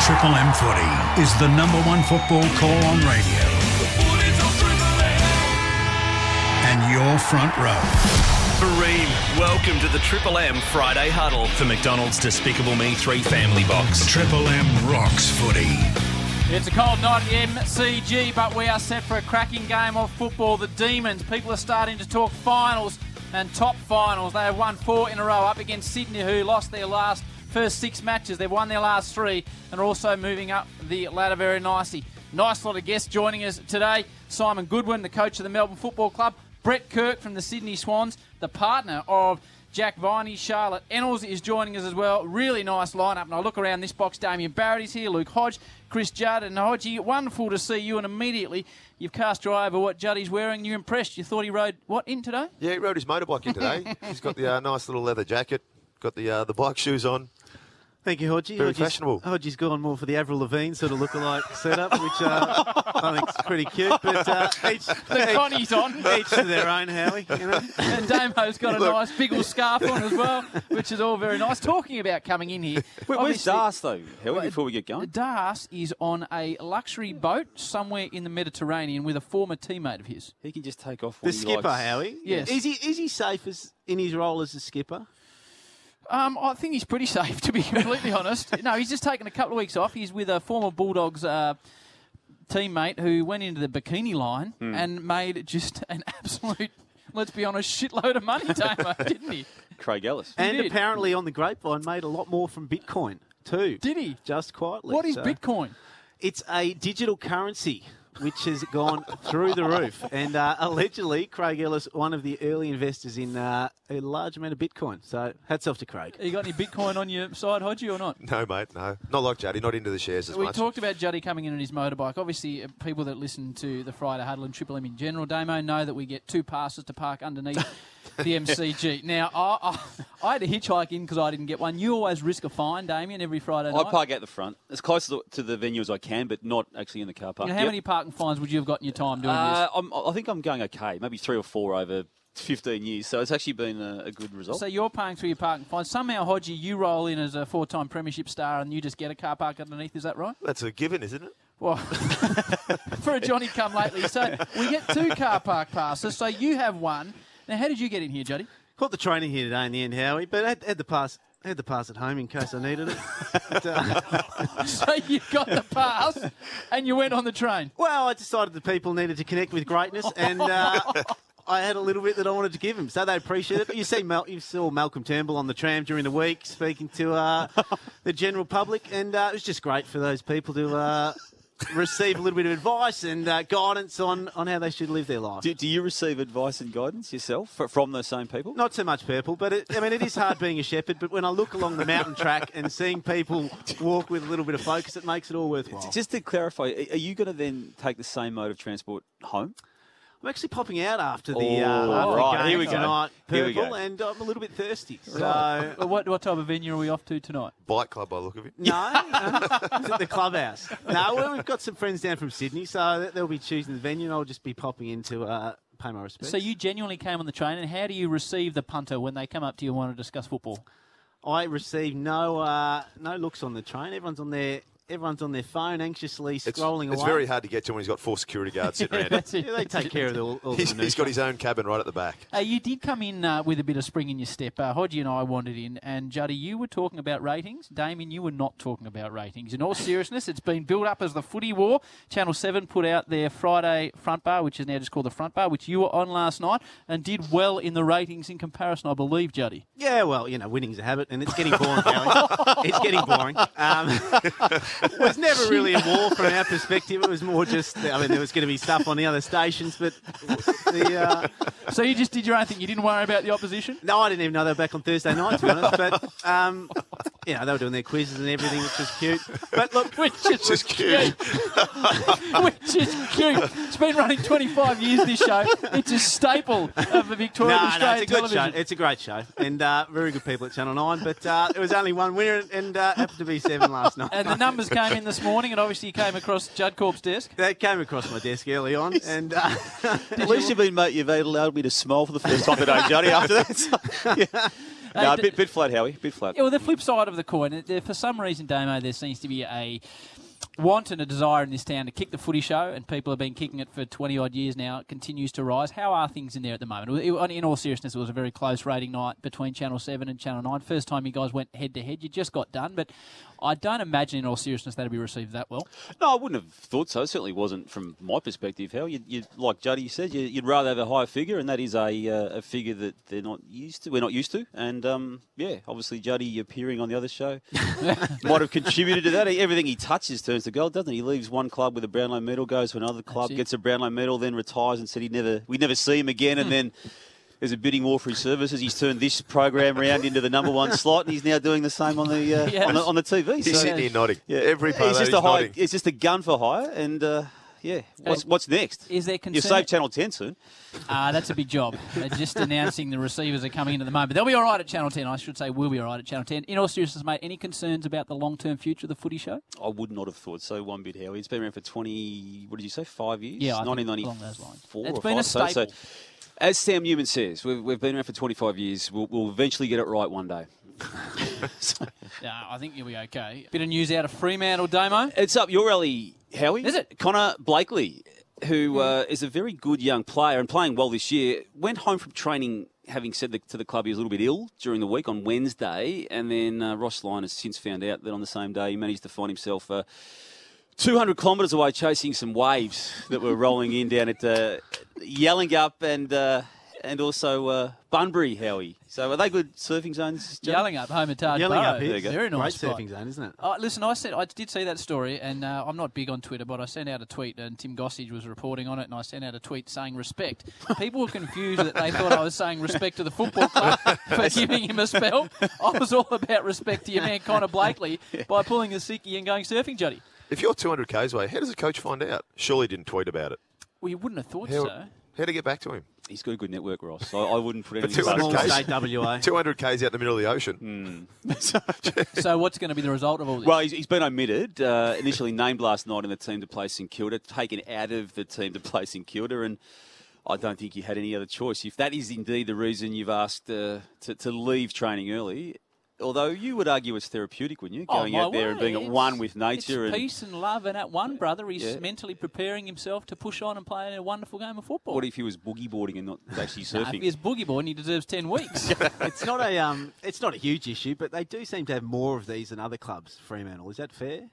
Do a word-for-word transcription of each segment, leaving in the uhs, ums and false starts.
Triple M Footy is the number one football call on radio. And your front row. Kareem, welcome to the Triple M Friday Huddle for McDonald's Despicable Me three Family Box. Triple M rocks footy. It's a cold night at M C G, but we are set for a cracking game of football. The Demons, people are starting to talk finals and top finals. They have won four in a row up against Sydney, who lost their last first six matches. They've won their last three and are also moving up the ladder very nicely. Nice lot of guests joining us today. Simon Goodwin, the coach of the Melbourne Football Club. Brett Kirk from the Sydney Swans, the partner of Jack Viney. Charlotte Ennals is joining us as well. Really nice lineup. And I look around this box, Damien Barrett is here, Luke Hodge, Chris Judd, and Hodgie. Wonderful to see you, and immediately you've cast your eye over what Juddy's wearing. You're impressed. You thought he rode, what, in today? Yeah, he rode his motorbike in today. He's got the uh, nice little leather jacket, got the uh, the bike shoes on. Thank you, Hodgie. Very Hodgie's, fashionable. Hodgie's gone more for the Avril Lavigne sort of lookalike setup, which uh, I think is pretty cute. But uh, each, The Connie's on. each to their own, Howie. You know? And Damo's got a Look. nice big old scarf on as well, which is all very nice. Talking about coming in here. Wait, where's obviously, Das, though, Howie, before we get going? Das is on a luxury boat somewhere in the Mediterranean with a former teammate of his. He can just take off The when he skipper, likes. Howie. Yes. Is he is he safe as in his role as a skipper? Um, I think he's pretty safe, to be completely honest. No, he's just taken a couple of weeks off. He's with a former Bulldogs uh, teammate who went into the bikini line Hmm. and made just an absolute, let's be honest, shitload of money, Damo, didn't he? Craig Ellis. And did. apparently on the grapevine made a lot more from Bitcoin too. Did he? Just quietly. What is so- Bitcoin? It's a digital currency which has gone through the roof. And uh, allegedly, Craig Ellis, one of the early investors in uh, a large amount of Bitcoin. So hats off to Craig. You got any Bitcoin on your side, Hodgie, or not? No, mate, no. Not like Juddy, not into the shares as We much. talked about Juddy coming in on his motorbike. Obviously, uh, people that listen to the Friday Huddle and Triple M in general, Damo, know that we get two passes to park underneath the M C G. Now, I, I, I had to hitchhike in because I didn't get one. You always risk a fine, Damien, every Friday night. I park out the front, as close to the, to the venue as I can, but not actually in the car park. You know, how Yep. many parking fines would you have got in your time doing Uh, this? I'm, I think I'm going okay, maybe three or four over fifteen years, so it's actually been a, a good result. So you're paying through your parking fines. Somehow, Hodgie, you roll in as a four-time premiership star and you just get a car park underneath. Is that right? That's a given, isn't it? Well, for a Johnny come lately. So we get two car park passes. So you have one. Now, how did you get in here, Juddy? Caught the trainer here today in the end, Howie, but had, had the pass. Had the pass at home in case I needed it. But, uh, So you got the pass and you went on the train. well, I decided the people needed to connect with greatness, and uh, I had a little bit that I wanted to give them, so they appreciate it. You see, Mal- you saw Malcolm Turnbull on the tram during the week speaking to uh, the general public, and uh, it was just great for those people to uh, receive a little bit of advice and uh, guidance on, on how they should live their life. do, do you receive advice and guidance yourself fr- from those same people? Not so much purple, but it, I mean, it is hard being a shepherd. But when I look along the mountain track and seeing people walk with a little bit of focus, it makes it all worthwhile. Just to clarify, are are you going to then take the same mode of transport home? I'm actually popping out after the, Oh, uh, after right, the game here we go. tonight, Here we purple, go. and I'm a little bit thirsty. So, Well, what, what type of venue are we off to tonight? Bike club by the look of it. no, uh, it's at the clubhouse. No, well, we've got some friends down from Sydney, so they'll be choosing the venue, and I'll just be popping in to uh, pay my respects. So you genuinely came on the train, and how do you receive the punter when they come up to you and want to discuss football? I receive no uh, no looks on the train. Everyone's on their everyone's on their phone, anxiously It's, scrolling it's away. very hard to get to when he's got four security guards sitting around him. That's it. Yeah, they take care of the, all, all the He's, he's minutiae. got his own cabin right at the back. Uh, you did come in uh, with a bit of spring in your step. Uh, Hodgie and I wandered in, and Juddy, you were talking about ratings. Damien, you were not talking about ratings. In all seriousness, it's been built up as the footy war. Channel seven put out their Friday front bar, which is now just called the front bar, which you were on last night, and did well in the ratings in comparison, I believe, Juddy. Yeah, well, you know, winning's a habit, and it's getting boring, Kelly. It's getting boring. Um, it was never really a war from our perspective. It was more just, I mean, there was going to be stuff on the other stations, but the uh, So you just did your own thing. You didn't worry about the opposition? no, I didn't even know they were back on Thursday night, to be honest. But um, you know, they were doing their quizzes and everything, which was cute. But look, Which is Just cute. Which is cute. It's been running twenty-five years, this show. It's a staple of the Victorian no, no, Australian it's a good television. show. It's a great show, and uh, very good people at Channel nine. But uh, there was only one winner, and uh, happened to be seven last night. And the numbers came in this morning, and obviously you came across Judd Corp's desk. That came across my desk early on, and uh, At least you've been, mate, you've allowed me to smile for the first time today, Juddy, after that. No, a bit, bit flat, Howie. Bit flat. Yeah, well, the flip side of the coin, there, for some reason, Damo, there seems to be a want and a desire in this town to kick the footy show, and people have been kicking it for twenty-odd years now. It continues to rise. How are things in there at the moment? It, it, in all seriousness, it was a very close rating night between Channel seven and Channel nine. First time you guys went head-to-head. You just got done, but I don't imagine in all seriousness that'd be received that well. No, I wouldn't have thought so. It certainly wasn't from my perspective, Hal. You'd, you'd, like Juddy said, you, you'd rather have a higher figure, and that is a uh, a figure that they're not used to. We're not used to, and um, yeah, obviously Juddy appearing on the other show might have contributed to that. Everything he touches turns to gold, doesn't he? He leaves one club with a Brownlow medal, goes to another club, gets a Brownlow medal, then retires and said he'd never, we'd never see him again, and then there's a bidding war for his services. He's turned this program around into the number one slot, and he's now doing the same on the uh, yes. on the on the T V. He's so, sitting here nodding. Yeah, Every part he's of just that, a he's high. nodding. It's just a gun for hire, and uh, yeah, what's what's next? Is there You concern? save Channel ten soon. Ah, that's a big job. They're just announcing the receivers are coming in at the moment. They'll be all right at Channel ten. I should say we'll be all right at Channel ten. In all seriousness, mate, any concerns about the long-term future of the footy show? I would not have thought so. One bit, Howie. It's been around for twenty. What did you say? Five years. Yeah, I think nineteen along ninety-four those lines. or It's five. been a So- staple. So, as Sam Newman says, we've, we've been around for twenty-five years. We'll, we'll eventually get it right one day. So, Yeah, I think you'll be okay. Bit of news out of Fremantle, Damo. it's up your alley, Howie. Is it? Connor Blakely, who uh, is a very good young player and playing well this year, went home from training having said the, to the club he was a little bit ill during the week on Wednesday, and then uh, Ross Lyon has since found out that on the same day he managed to find himself uh, two hundred kilometres away chasing some waves that were rolling in down at uh, Yallingup and uh, and also uh, Bunbury, Howie. So are they good surfing zones, John? Yelling up home at Taj Yelling Burrow. up There you is go. Very great nice spot. surfing zone, isn't it? Uh, listen, I said I did see that story, and uh, I'm not big on Twitter, but I sent out a tweet, and Tim Gossage was reporting on it, and I sent out a tweet saying respect. People were confused that they thought I was saying respect to the football club for giving him a spell. I was all about respect to your man Connor Blakely by pulling a sickie and going surfing, Juddy. If you're two hundred kays away, how does the coach find out? Surely he didn't tweet about it. Well, you wouldn't have thought How, so. how to get back to him? He's got a good network, Ross. I, I wouldn't put But anything two hundred past Small him. kays. state W A. two hundred kays out in the middle of the ocean. So what's going to be the result of all this? Well, he's, he's been omitted. Uh, initially named last night in the team to play St Kilda, taken out of the team to play St Kilda, and I don't think you had any other choice. If that is indeed the reason you've asked uh, to, to leave training early, although you would argue it's therapeutic, wouldn't you? Oh, Going my out there and word, being at it's- one with nature. It's And peace and love, and at one, brother, he's Yeah. mentally preparing himself to push on and play a wonderful game of football. what if he was boogie boarding and not actually Nah, surfing? if he's boogie boy, he deserves ten weeks. It's not a um, it's not a huge issue, but they do seem to have more of these than other clubs. Fremantle, is that fair?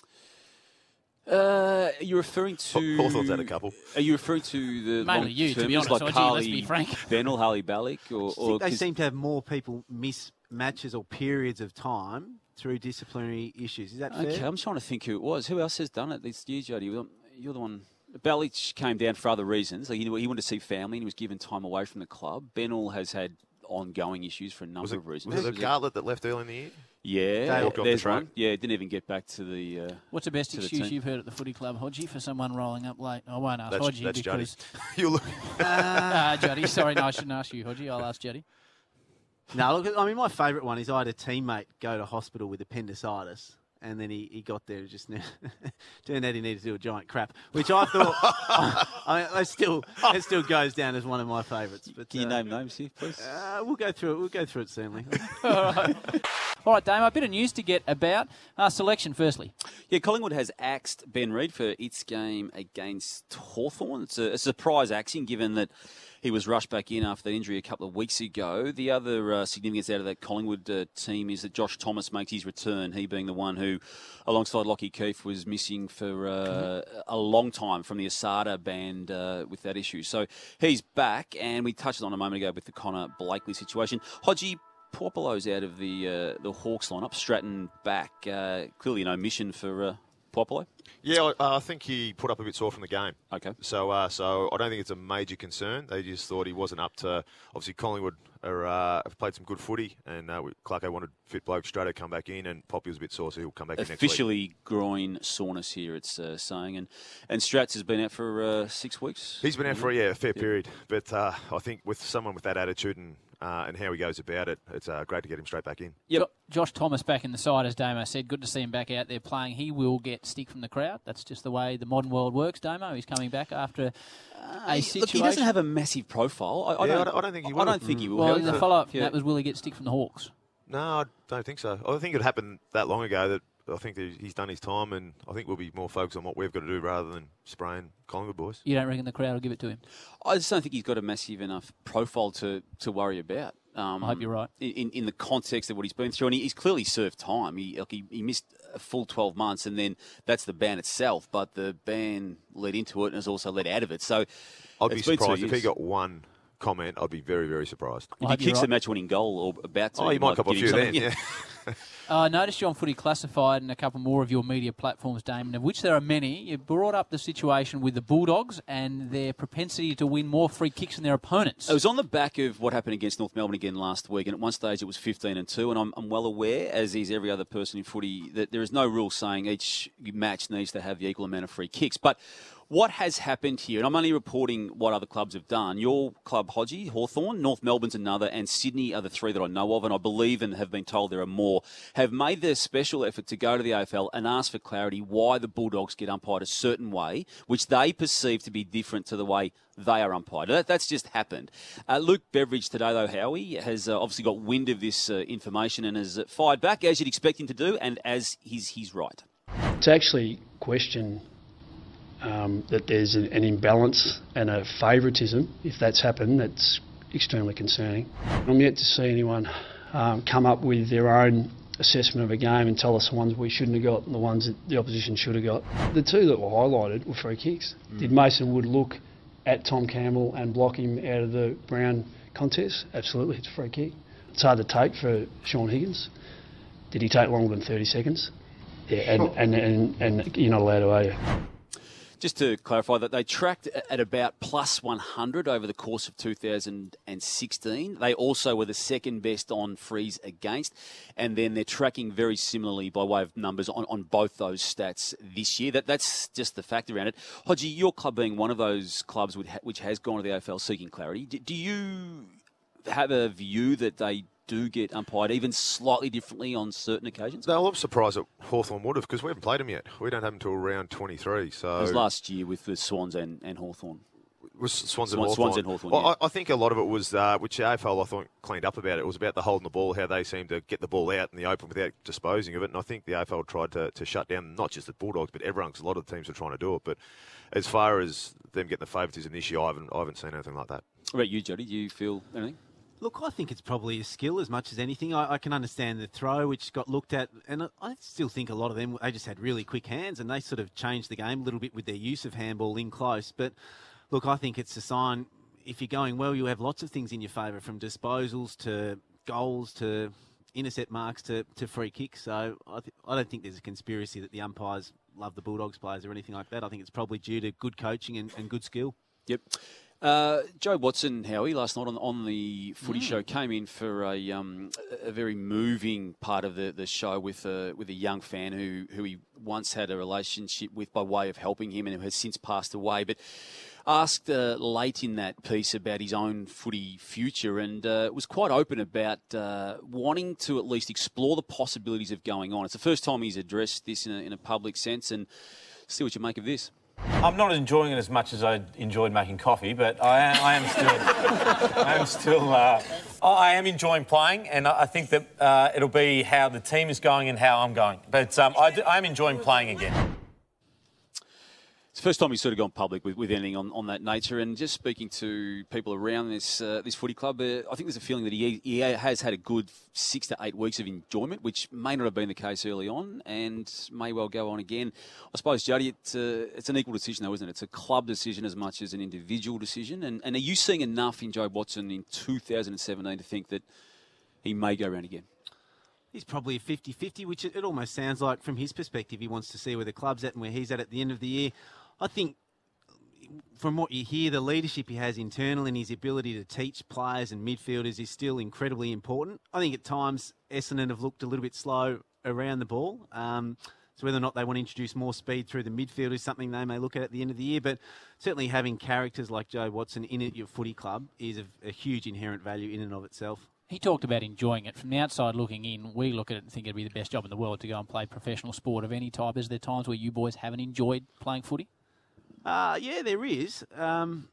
Uh, are you referring to... Hawthorn's had a couple. Are you referring to the Mainly you, to be long-termers honest, like Hodgie, Carly let's be frank. Bennell, Harley Ballick? Or, I or think they 'cause- seem to have more people miss matches or periods of time through disciplinary issues. Is that fair? Okay, I'm trying to think who it was. Who else has done it this year, Jody? Well, You're the one. Ballich came down for other reasons. Like he, he wanted to see family and he was given time away from the club. Bennell has had ongoing issues for a number Was it, of reasons. was it the Gartlett that left early in the year? Yeah, They walked off the there's track. one. Yeah, didn't even get back to the... Uh, What's the best To the excuse team. you've heard at the footy club, Hodgie, for someone rolling up late? I won't ask That's, Hodgie that's Juddy. because... you look. Ah, Juddy. Sorry, no, I shouldn't ask you, Hodgie. I'll ask Juddy. No, look, I mean, my favourite one is I had a teammate go to hospital with appendicitis, and then he, he got there and just turned out he needed to do a giant crap, which I thought, I mean, that still, that still goes down as one of my favourites. But can you uh, name names here, please? Uh, we'll go through it. We'll go through it soonly. All right, Damo, a bit of news to get about uh, selection, firstly. Yeah, Collingwood has axed Ben Reid for its game against Hawthorn. It's a, a surprise axing, given that he was rushed back in after that injury a couple of weeks ago. The other uh, significance out of that Collingwood uh, team is that Josh Thomas makes his return, he being the one who, alongside Lockie Keefe, was missing for uh, a long time from the Asada band uh, with that issue. So he's back, and we touched on a moment ago with the Connor Blakely situation. Hodgie, Puopolo's out of the uh, the Hawks lineup. Stratton back. Uh, clearly no mission for uh, Puopolo. Yeah, I, I think he put up a bit sore from the game. Okay. So, uh, so I don't think it's a major concern. They just thought he wasn't up to. Obviously, Collingwood are, uh, have played some good footy, and uh, Clarko wanted fit bloke straight to come back in, and Poppy was a bit sore, so he'll come back in next week. Officially groin soreness here, it's uh, saying, and and Strats has been out for uh, six weeks. He's been out for yeah, a fair period, but uh, I think with someone with that attitude and uh, and how he goes about it, it's uh, great to get him straight back in. Yep. Josh Thomas back in the side, as Damo said. Good to see him back out there playing. He will get stick from the crowd. That's just the way the modern world works, Damo. He's coming back after Uh, a he- situation. Look, he doesn't have a massive profile. I, I, Yeah, don't, I don't- I don't think he I will. don't think he will. Well, How- the follow-up from yeah. that was, will he get stick from the Hawks? No, I don't think so. I think it happened that long ago that I think that he's done his time, and I think we'll be more focused on what we've got to do rather than spraying Collingwood boys. You don't reckon the crowd will give it to him? I just don't think he's got a massive enough profile to, to worry about. Um, I hope you're right. In, in the context of what he's been through, and he, he's clearly served time. He, like he he missed a full twelve months, and then that's the ban itself. But the ban led into it, and has also led out of it. So I'd be it's been two surprised if he years. got one comment. I'd be very, very surprised. If I he hope you're kicks right. a match-winning goal or about to, Oh, you might cop a give him few then. something. Yeah. Uh, I noticed you on Footy Classified and a couple more of your media platforms, Damon, of which there are many. You brought up the situation with the Bulldogs and their propensity to win more free kicks than their opponents. It was on the back of what happened against North Melbourne again last week, and at one stage it was fifteen and two, and I'm, I'm well aware, as is every other person in footy, that there is no rule saying each match needs to have the equal amount of free kicks. But what has happened here, and I'm only reporting what other clubs have done. Your club, Hodgie, Hawthorn, North Melbourne's another, and Sydney are the three that I know of, and I believe and have been told there are more, have made their special effort to go to the A F L and ask for clarity why the Bulldogs get umpired a certain way, which they perceive to be different to the way they are umpired. That, that's just happened. Uh, Luke Beveridge today, though, Howie, has uh, obviously got wind of this uh, information and has uh, fired back, as you'd expect him to do, and as he's, he's right. To actually question um, that there's an, an imbalance and a favouritism, if that's happened, that's extremely concerning. I'm yet to see anyone um, come up with their own assessment of a game and tell us the ones we shouldn't have got and the ones that the opposition should have got. The two that were highlighted were free kicks. Mm. Did Mason Wood look at Tom Campbell and block him out of the Brown contest? Absolutely, it's a free kick. It's hard to take for Sean Higgins. Did he take longer than thirty seconds? Yeah, and, and, and, and you're not allowed to, are you? Just to clarify that they tracked at about plus one hundred over the course of two thousand sixteen. They also were the second best on frees against, and then they're tracking very similarly by way of numbers on, on both those stats this year. That That's just the fact around it. Hodgie, your club being one of those clubs which, which has gone to the A F L seeking clarity, do, do you have a view that they do get umpired even slightly differently on certain occasions? No, I'm surprised that Hawthorn would have, because we haven't played them yet. We don't have them until round twenty-three. So It was last year with the Swans and, and Hawthorn. was Swans and Swans- Hawthorn. Swans and Hawthorn, Well, yeah. I, I think a lot of it was, uh, which the A F L I thought cleaned up about it, it was about the holding the ball, how they seemed to get the ball out in the open without disposing of it. And I think the A F L tried to, to shut down not just the Bulldogs, but everyone, because a lot of the teams were trying to do it. But as far as them getting the favouritism this year, I haven't, I haven't seen anything like that. What about you, Jody? Do you feel anything? Look, I think it's probably a skill as much as anything. I, I can understand the throw, which got looked at, and I, I still think a lot of them, they just had really quick hands, and they sort of changed the game a little bit with their use of handball in close. But, look, I think it's a sign, if you're going well, you have lots of things in your favour, from disposals to goals to intercept marks to, to free kicks. So I, th- I don't think there's a conspiracy that the umpires love the Bulldogs players or anything like that. I think it's probably due to good coaching and, and good skill. Yep. Uh, Joe Watson, Howie, last night on on the Footy mm. show came in for a um, a very moving part of the, the show with a with a young fan who who he once had a relationship with by way of helping him and who has since passed away. But asked uh, late in that piece about his own footy future and uh, was quite open about uh, wanting to at least explore the possibilities of going on. It's the first time he's addressed this in a, in a public sense, and see what you make of this. I'm not enjoying it as much as I enjoyed making coffee, but I am, I am still, I am still, uh, I am enjoying playing, and I think that uh, it'll be how the team is going and how I'm going. But um, I, do, I am enjoying playing again. It's the first time he's sort of gone public with, with anything on, on that nature, and just speaking to people around this uh, this footy club, uh, I think there's a feeling that he, he has had a good six to eight weeks of enjoyment, which may not have been the case early on, and may well go on again. I suppose, Jody, it's, uh, it's an equal decision, though, isn't it? It's a club decision as much as an individual decision. And, and are you seeing enough in Joe Watson in two thousand seventeen to think that he may go around again? He's probably a fifty-fifty, which it, it almost sounds like from his perspective. He wants to see where the club's at and where he's at at the end of the year. I think from what you hear, the leadership he has internal and his ability to teach players and midfielders is still incredibly important. I think at times Essendon have looked a little bit slow around the ball. Um, So whether or not they want to introduce more speed through the midfield is something they may look at at the end of the year. But certainly having characters like Joe Watson in at your footy club is a, a huge inherent value in and of itself. He talked about enjoying it. From the outside looking in, we look at it and think it'd be the best job in the world to go and play professional sport of any type. Is there times where you boys haven't enjoyed playing footy? Uh, yeah, there is. Um,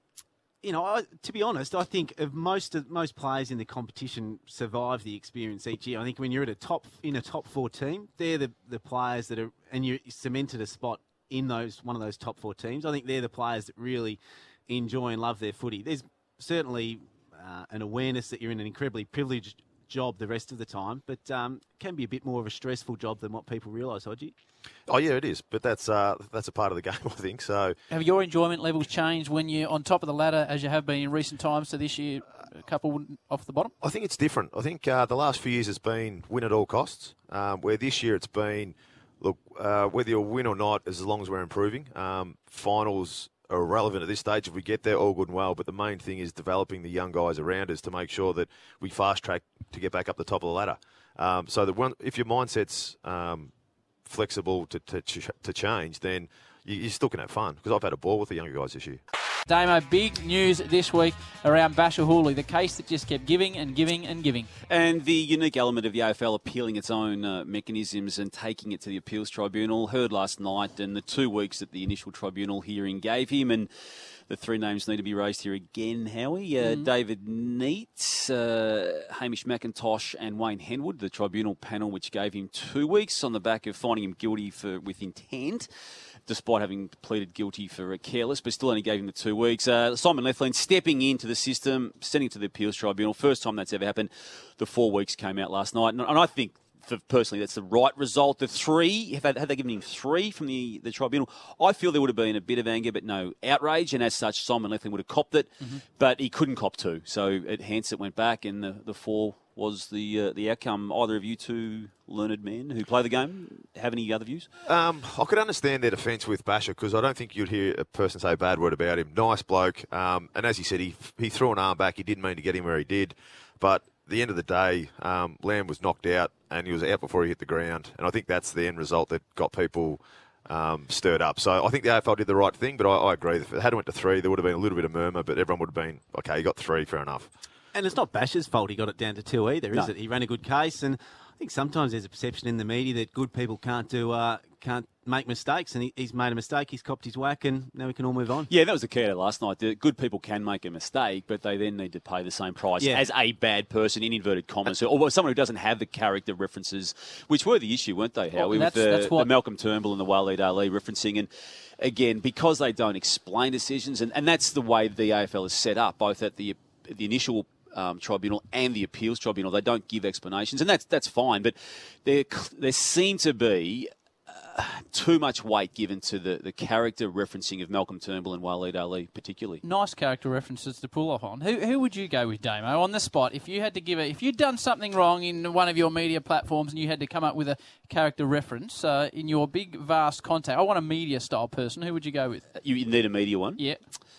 you know, I, to be honest, I think of most of, most players in the competition survive the experience each year. I think when you're at a top in a top four team, they're the, the players that are, and you cemented a spot in those one of those top four teams. I think they're the players that really enjoy and love their footy. There's certainly uh, an awareness that you're in an incredibly privileged job the rest of the time, but um, can be a bit more of a stressful job than what people realise, Hodgie. Oh yeah, it is, but that's uh, that's a part of the game, I think. So, have your enjoyment levels changed when you're on top of the ladder, as you have been in recent times? So this year, a couple off the bottom. I think it's different. I think uh, the last few years it's been win at all costs, um, where this year it's been look uh, whether you win or not, as long as we're improving. Um, finals are irrelevant at this stage. If we get there, all good and well. But the main thing is developing the young guys around us to make sure that we fast track to get back up the top of the ladder. Um, so that one, if your mindset's um, flexible to, to to change, then you, you still can have fun. Because I've had a ball with the younger guys this year. Damo, big news this week around Bachar Houli, the case that just kept giving and giving and giving. And the unique element of the A F L appealing its own uh, mechanisms and taking it to the appeals tribunal. Heard last night, and the two weeks that the initial tribunal hearing gave him, and the three names need to be raised here again, Howie. Uh, mm. David Neat, uh, Hamish McIntosh and Wayne Henwood, the tribunal panel which gave him two weeks on the back of finding him guilty for with intent, despite having pleaded guilty for a careless, but still only gave him the two weeks. Uh, Simon Lethlean stepping into the system, sending it to the appeals tribunal. First time that's ever happened. The four weeks came out last night. And, and I think, for personally, that's the right result. The three, had they given him three from the, the tribunal, I feel there would have been a bit of anger, but no outrage. And as such, Simon Lethlean would have copped it, mm-hmm. but he couldn't cop two. So it, hence it went back, and the, the four was the uh, the outcome. Either of you two learned men who play the game have any other views? Um, I could understand their defence with Bachar, because I don't think you'd hear a person say a bad word about him. Nice bloke. Um, and as he said, he he threw an arm back. He didn't mean to get him where he did. But at the end of the day, um, Lamb was knocked out, and he was out before he hit the ground. And I think that's the end result that got people um, stirred up. So I think the A F L did the right thing, but I, I agree. If it had went to three, there would have been a little bit of murmur, but everyone would have been, okay, you got three, fair enough. And it's not Bachar's fault he got it down to two either, no. is it? He ran a good case, and I think sometimes there's a perception in the media that good people can't do uh, can't make mistakes, and he, he's made a mistake, he's copped his whack, and now we can all move on. Yeah, that was the key to last night. The good people can make a mistake, but they then need to pay the same price yeah. as a bad person, in inverted commas, or someone who doesn't have the character references, which were the issue, weren't they, Howie? Well, that's, with the, that's what... the Malcolm Turnbull and the Waleed Ali referencing, and again, because they don't explain decisions, and, and that's the way the A F L is set up, both at the the initial Um, tribunal and the appeals tribunal. They don't give explanations, and that's that's fine. But there there seem to be uh, too much weight given to the, the character referencing of Malcolm Turnbull and Waleed Ali, particularly. Nice character references to pull off on. Who who would you go with, Damo, on the spot? If you had to give it, if you'd done something wrong in one of your media platforms and you had to come up with a character reference uh, in your big vast contact, I want a media style person. Who would you go with? You, you need a media one. Yeah.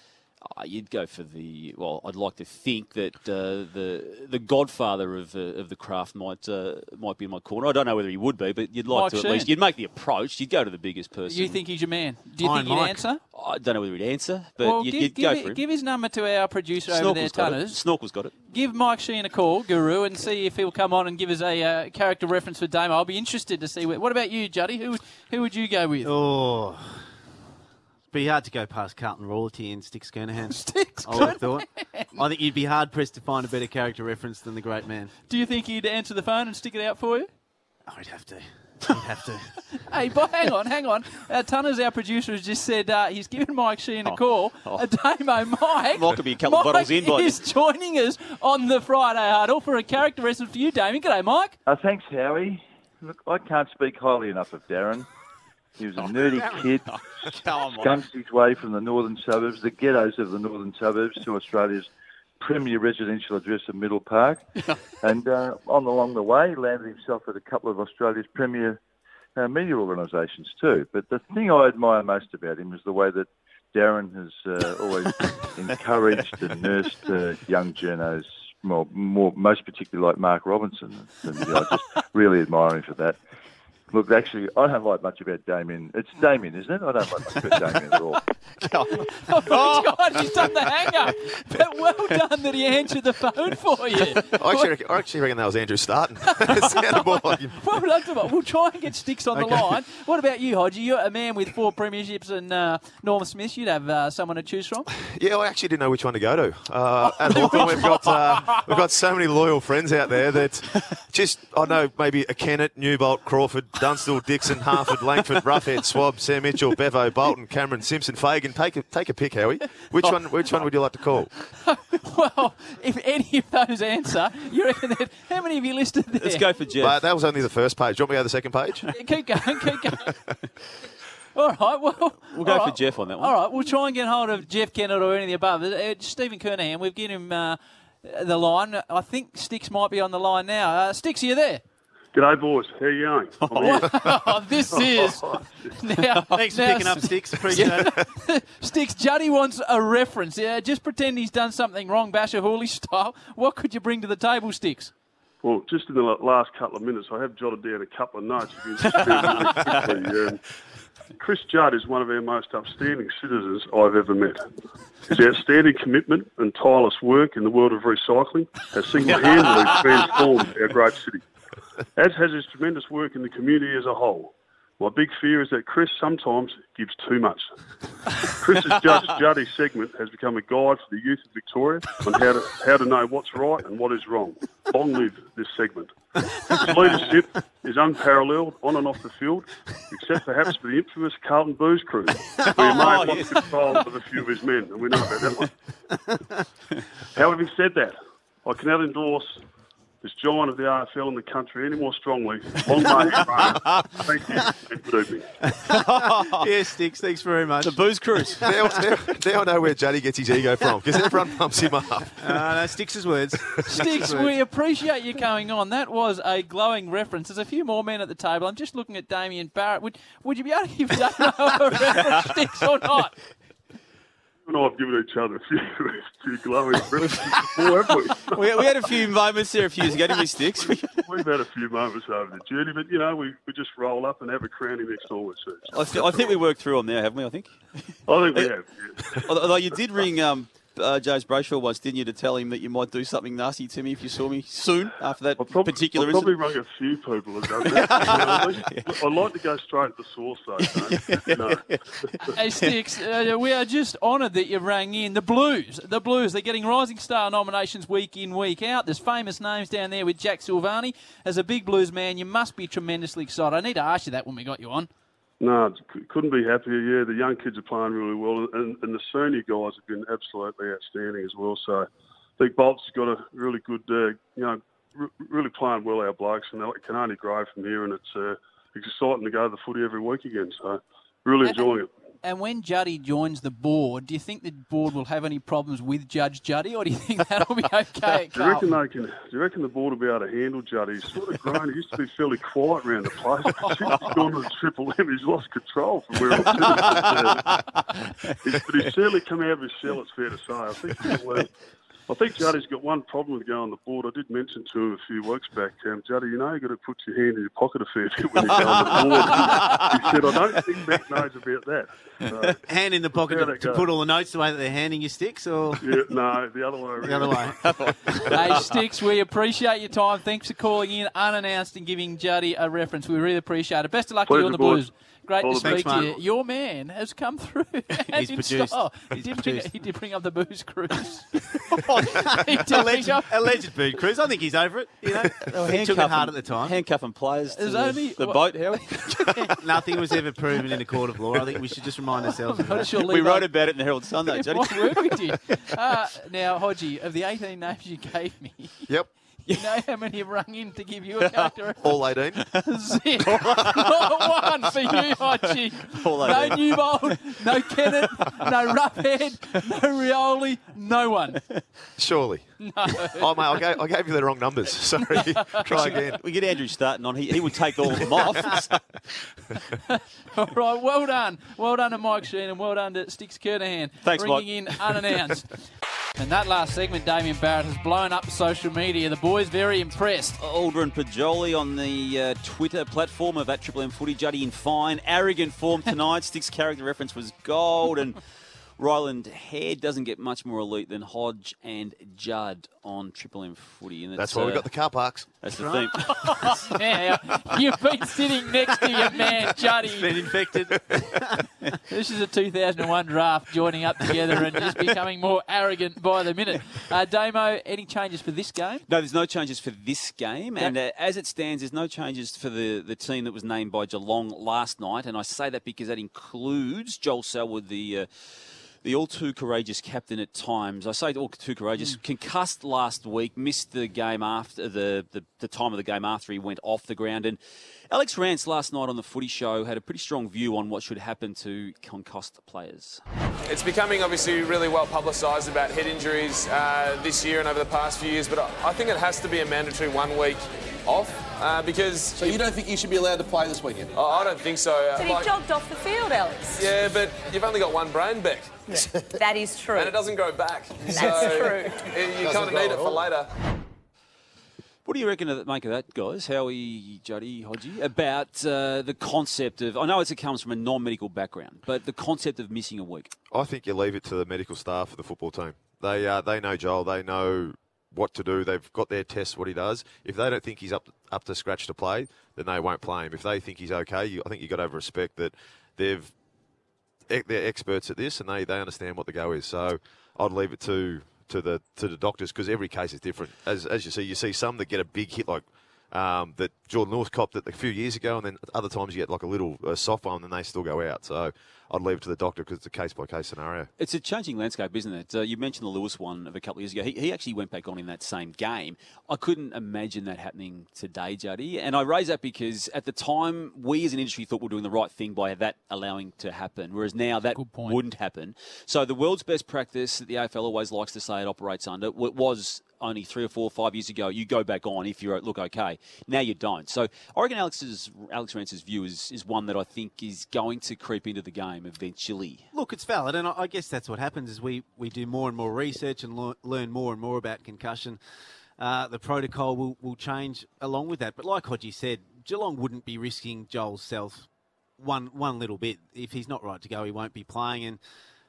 Oh, you'd go for the well. I'd like to think that uh, the the godfather of uh, of the craft might uh, might be in my corner. I don't know whether he would be, but you'd like Mike to at Sheen. least. You'd make the approach. You'd go to the biggest person. You think he's your man? Do you Iron think he'd Mike. answer? I don't know whether he'd answer, but well, you'd, give, you'd give, go it, for him. give his number to our producer over Snorkel's there, got it. Tunners. Snorkel's got it. Give Mike Sheen a call, Guru, and see if he'll come on and give us a uh, character reference for Damo. I'll be interested to see. What, what about you, Juddy? Who who would you go with? Oh, it'd be hard to go past Carlton Royalty and Sticks Kernahan. Sticks I would have thought. I think you'd be hard pressed to find a better character reference than the great man. Do you think he'd answer the phone and stick it out for you? Oh, he'd have to. He'd have to. Hey, but hang on, hang on. Uh, Tunners, our producer, has just said uh, he's given Mike Sheehan a call. Oh. A Damo, Mike. Mike could be a couple Mike of bottles in by is joining us on the Friday Huddle for a character reference for you, Damien. G'day, Mike. Uh, thanks, Howie. Look, I can't speak highly enough of Darren. He was a nerdy kid, skunked his way from the northern suburbs, the ghettos of the northern suburbs, to Australia's premier residential address of Middle Park. and uh, on along the way, he landed himself at a couple of Australia's premier uh, media organisations too. But the thing I admire most about him is the way that Darren has uh, always encouraged and nursed uh, young journos, more, more, most particularly like Mark Robinson. And, you know, I just really admire him for that. Look, actually, I don't like much about Damien. It's Damien, isn't it? I don't like much about Damien at all. Oh, God, he's done the hanger. But well done that he answered the phone for you. I actually, reckon, I actually reckon that was Andrew Starton. It sounded more like him. Well done, Tomo. We'll try and get Sticks on Okay. the line. What about you, Hodgie? You're a man with four premierships and uh, Norm Smith. You'd have uh, someone to choose from. Yeah, I actually didn't know which one to go to. Uh, at Hawthorn, we've got uh, we've got so many loyal friends out there that just I know maybe a Kennett, Newbolt, Crawford, Dunstall, Dixon, Harford, Langford, Roughhead, Swab, Sam Mitchell, Bevo, Bolton, Cameron, Simpson, Fagan. Take a take a pick, Howie. Which one? Which one would you like to call? Well, if any of those answer, you reckon that how many have you listed there? Let's go for Jeff. Uh, that was only the first page. Do you want me to go to the second page? Yeah, keep going, keep going. All right, well... We'll go all for right. Jeff on that one. All right, we'll try and get hold of Jeff Kennett or any of the above. Uh, Stephen Kernahan, we've given him uh, the line. I think Sticks might be on the line now. Uh, Sticks, are you there? G'day, boys. How you going? I'm here. Oh, this is... Now, Thanks for now, picking up, Sticks. Appreciate it. Sticks, Juddy wants a reference. Yeah, just pretend he's done something wrong, Basher Hooley style. What could you bring to the table, Sticks? Well, just in the last couple of minutes, I have jotted down a couple of notes. If you just bear with me quickly. Um, Chris Judd is one of our most upstanding citizens I've ever met. His outstanding commitment and tireless work in the world of recycling has single-handedly transformed our great city, as has his tremendous work in the community as a whole. My big fear is that Chris sometimes gives too much. Chris's Judge Juddy segment has become a guide for the youth of Victoria on how to how to know what's right and what is wrong. Long live this segment. His leadership is unparalleled on and off the field, except perhaps for the infamous Carlton Booze Crew, who may have lost control of a few of his men, and we know about that one. However, having said that, I cannot endorse this giant of the A F L in the country any more strongly. Long may he reign. Thank you and good evening. Yeah, Sticks, thanks very much. The Booze Cruise. now, now, now I know where Juddy gets his ego from, because everyone pumps him up. Uh, no, Sticks' words. Sticks, we appreciate you coming on. That was a glowing reference. There's a few more men at the table. I'm just looking at Damien Barrett. Would would you be able to give Damo a reference, Sticks, or not? You and I have given each other a few, a few glowing references before, haven't we? we? We had a few moments there a few years ago, didn't we, Sticks? We've had a few moments over the journey, but, you know, we, we just roll up and have a crowning next to always. I, th- I think we worked through them now, haven't we, I think? I think we have, yeah. Although you did ring um, uh, James Brayshaw once, didn't you, to tell him that you might do something nasty to me if you saw me soon after that I've probably, particular I've probably incident? rung a few people that done that. You know, I like to go straight to the source, though. No. no. Hey, Sticks, uh, we are just honoured that you rang in. The Blues, the Blues, they're getting Rising Star nominations week in, week out. There's famous names down there with Jack Silvani. As a big Blues man, you must be tremendously excited. I need to ask you that when we got you on. No, couldn't be happier. Yeah, the young kids are playing really well, and, and the senior guys have been absolutely outstanding as well. So I think Bolt's got a really good, uh, you know, r- really playing well, our blokes, and it can only grow from here. And it's uh, it's exciting to go to the footy every week again. So really enjoying it. And when Juddy joins the board, do you think the board will have any problems with Judge Juddy, or do you think that'll be okay? Do you reckon they can? Do you reckon the board will be able to handle Juddy? He's sort of grown. He used to be fairly quiet around the place. But since he's gone to the Triple M, he's lost control from where I'm sitting. He's, but he's certainly come out of his shell, it's fair to say. I think he'll, uh, I think Juddy's got one problem with going on the board. I did mention to him a few weeks back, um, Juddy, you know you've got to put your hand in your pocket a fair bit when you go on the board. He said, I don't think Beck knows about that. So, hand in the pocket to, to put all the notes the way that they're handing you, Sticks, or yeah, no, the other way around. The other way. Hey, Sticks, we appreciate your time. Thanks for calling in unannounced and giving Juddy a reference. We really appreciate it. Best of luck to you on the boys. Blues. Great All to the speak best, to you. mate. Your man has come through. He's in produced. style. He He's did, bring, produced. he did bring up the Booze Cruise. He did alleged, alleged food cruise. I think he's over it. You know, he took it hard at the time. Handcuffing players to There's the, only- the what- boat, Howie. Nothing was ever proven in a court of law. I think we should just remind ourselves of I'm not that. sure We Levo- wrote about it in the Herald Sun, though, Juddy. What word we did. Uh, now, Hodgie, of the eighteen names you gave me, Yep. you know how many have rung in to give you a character reference? All eighteen. Zip. Not one for you, Hodgie. All No eighteen. Newbold, no Kennett, no Roughhead, no Rioli, no one. Surely. No. Oh, mate, I gave, I gave you the wrong numbers. Sorry. Try again. We get Andrew Starton on. He, he would take all of them off. All right, well done. Well done to Mike Sheen and well done to Sticks Kernahan. Thanks, bringing in unannounced. And that last segment, Damien Barrett, has blown up social media. The boys very impressed. Aldrin Pajoli on the uh, Twitter platform of at Triple M Footy. Juddy in fine, arrogant form tonight. Stick's character reference was gold. And Ryland Hare doesn't get much more elite than Hodge and Judd on Triple M Footy. And that's why uh, we got the car parks. That's the right. theme. Yeah, you've been sitting next to your man, Juddy. He's been infected. This is a two thousand one draft joining up together and just becoming more arrogant by the minute. Uh, Damo, any changes for this game? No, there's no changes for this game. And uh, as it stands, there's no changes for the, the team that was named by Geelong last night. And I say that because that includes Joel Selwood, the... Uh, The all too courageous captain at times. I say all too courageous. Mm. Concussed last week, missed the game after the, the, the time of the game after he went off the ground. And Alex Rance last night on the Footy Show had a pretty strong view on what should happen to concussed players. It's becoming obviously really well publicised about head injuries uh, this year and over the past few years, but I think it has to be a mandatory one week off uh, because... So you don't think you should be allowed to play this weekend? Oh, I don't think so. So he like, jogged off the field, Alex. Yeah, but you've only got one brain, Beck. Yeah. That is true. And it doesn't grow back. That's so true. You kind of need it for later. What do you reckon of, make of that, guys? Howie, Juddy, Hodgie, about uh, the concept of... I know it comes from a non-medical background, but the concept of missing a week. I think you leave it to the medical staff of the football team. They uh, they know Joel. They know what to do. They've got their tests, what he does. If they don't think he's up up to scratch to play, then they won't play him. If they think he's okay, you, I think you've got to have respect that they've... they're experts at this and they, they understand what the go is. So I'd leave it to to the to the doctors because every case is different. As as you see, you see some that get a big hit like um, that Jordan North copped it a few years ago, and then other times you get like a little uh, soft one and they still go out. So I'd leave it to the doctor because it's a case-by-case scenario. It's a changing landscape, isn't it? Uh, you mentioned the Lewis one of a couple of years ago. He, he actually went back on in that same game. I couldn't imagine that happening today, Juddy. And I raise that because at the time, we as an industry thought we were doing the right thing by that allowing to happen, whereas now that wouldn't happen. So the world's best practice that the A F L always likes to say it operates under was only three or four or five years ago, you go back on if you look okay. Now you don't. So I reckon Alex's, Alex Rance's view is, is one that I think is going to creep into the game eventually. Look, it's valid, and I guess that's what happens is we, we do more and more research and lo- learn more and more about concussion. Uh, the protocol will, will change along with that. But like Hodgie said, Geelong wouldn't be risking Joel's health one one little bit. If he's not right to go, he won't be playing. And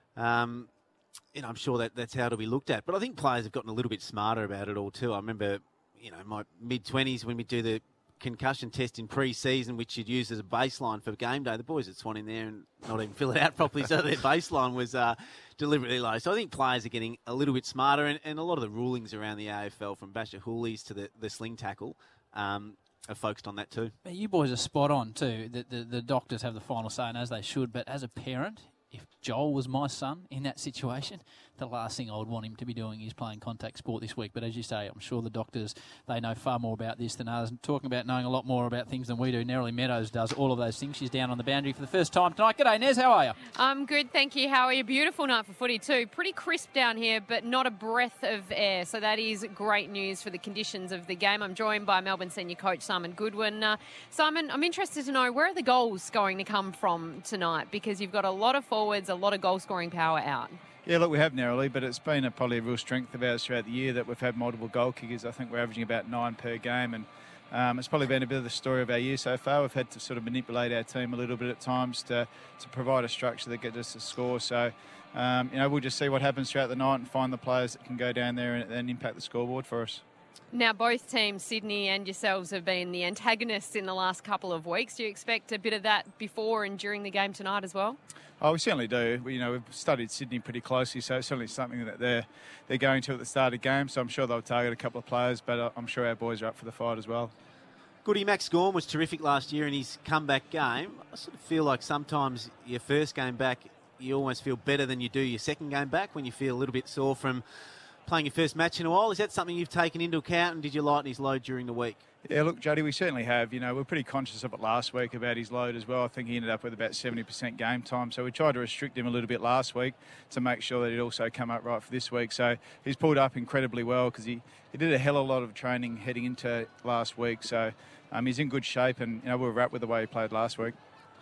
um, you know, I'm sure that that's how it'll be looked at. But I think players have gotten a little bit smarter about it all too. I remember, you know, my mid-twenties when we do the concussion test in pre-season, which you'd use as a baseline for game day. The boys at Swan in there and not even fill it out properly, so their baseline was uh, deliberately low. So I think players are getting a little bit smarter, and, and a lot of the rulings around the A F L, from Basher Hoolies to the, the sling tackle, um, are focused on that too. You boys are spot on too. The, the, the doctors have the final say, and as they should. But as a parent, if Joel was my son in that situation, the last thing I would want him to be doing is playing contact sport this week. But as you say, I'm sure the doctors, they know far more about this than us. Talking about knowing a lot more about things than we do. Nerily Meadows does all of those things. She's down on the boundary for the first time tonight. G'day, Nez. How are you? I'm good, thank you. How are you? Beautiful night for footy too. Pretty crisp down here, but not a breath of air. So that is great news for the conditions of the game. I'm joined by Melbourne senior coach Simon Goodwin. Uh, Simon, I'm interested to know, where are the goals going to come from tonight? Because you've got a lot of forwards, a lot of goal-scoring power out. Yeah, look, we have narrowly, but it's been a, probably a real strength of ours throughout the year that we've had multiple goal kickers. I think we're averaging about nine per game, and um, it's probably been a bit of the story of our year so far. We've had to sort of manipulate our team a little bit at times to, to provide a structure that gets us a score. So, um, you know, we'll just see what happens throughout the night and find the players that can go down there and, and impact the scoreboard for us. Now, both teams, Sydney and yourselves, have been the antagonists in the last couple of weeks. Do you expect a bit of that before and during the game tonight as well? Oh, we certainly do. We, you know, we've studied Sydney pretty closely, so it's certainly something that they're they're going to at the start of the game. So I'm sure they'll target a couple of players, but I'm sure our boys are up for the fight as well. Goody, Max Gorm was terrific last year in his comeback game. I sort of feel like sometimes your first game back, you almost feel better than you do your second game back when you feel a little bit sore from playing your first match in a while. Is that something you've taken into account, and did you lighten his load during the week? Yeah, look, Juddy, we certainly have. You know, we're pretty conscious of it last week about his load as well. I think he ended up with about seventy percent game time. So we tried to restrict him a little bit last week to make sure that he'd also come up right for this week. So he's pulled up incredibly well because he, he did a hell of a lot of training heading into last week. So um, he's in good shape, and, you know, we're wrapped with the way he played last week.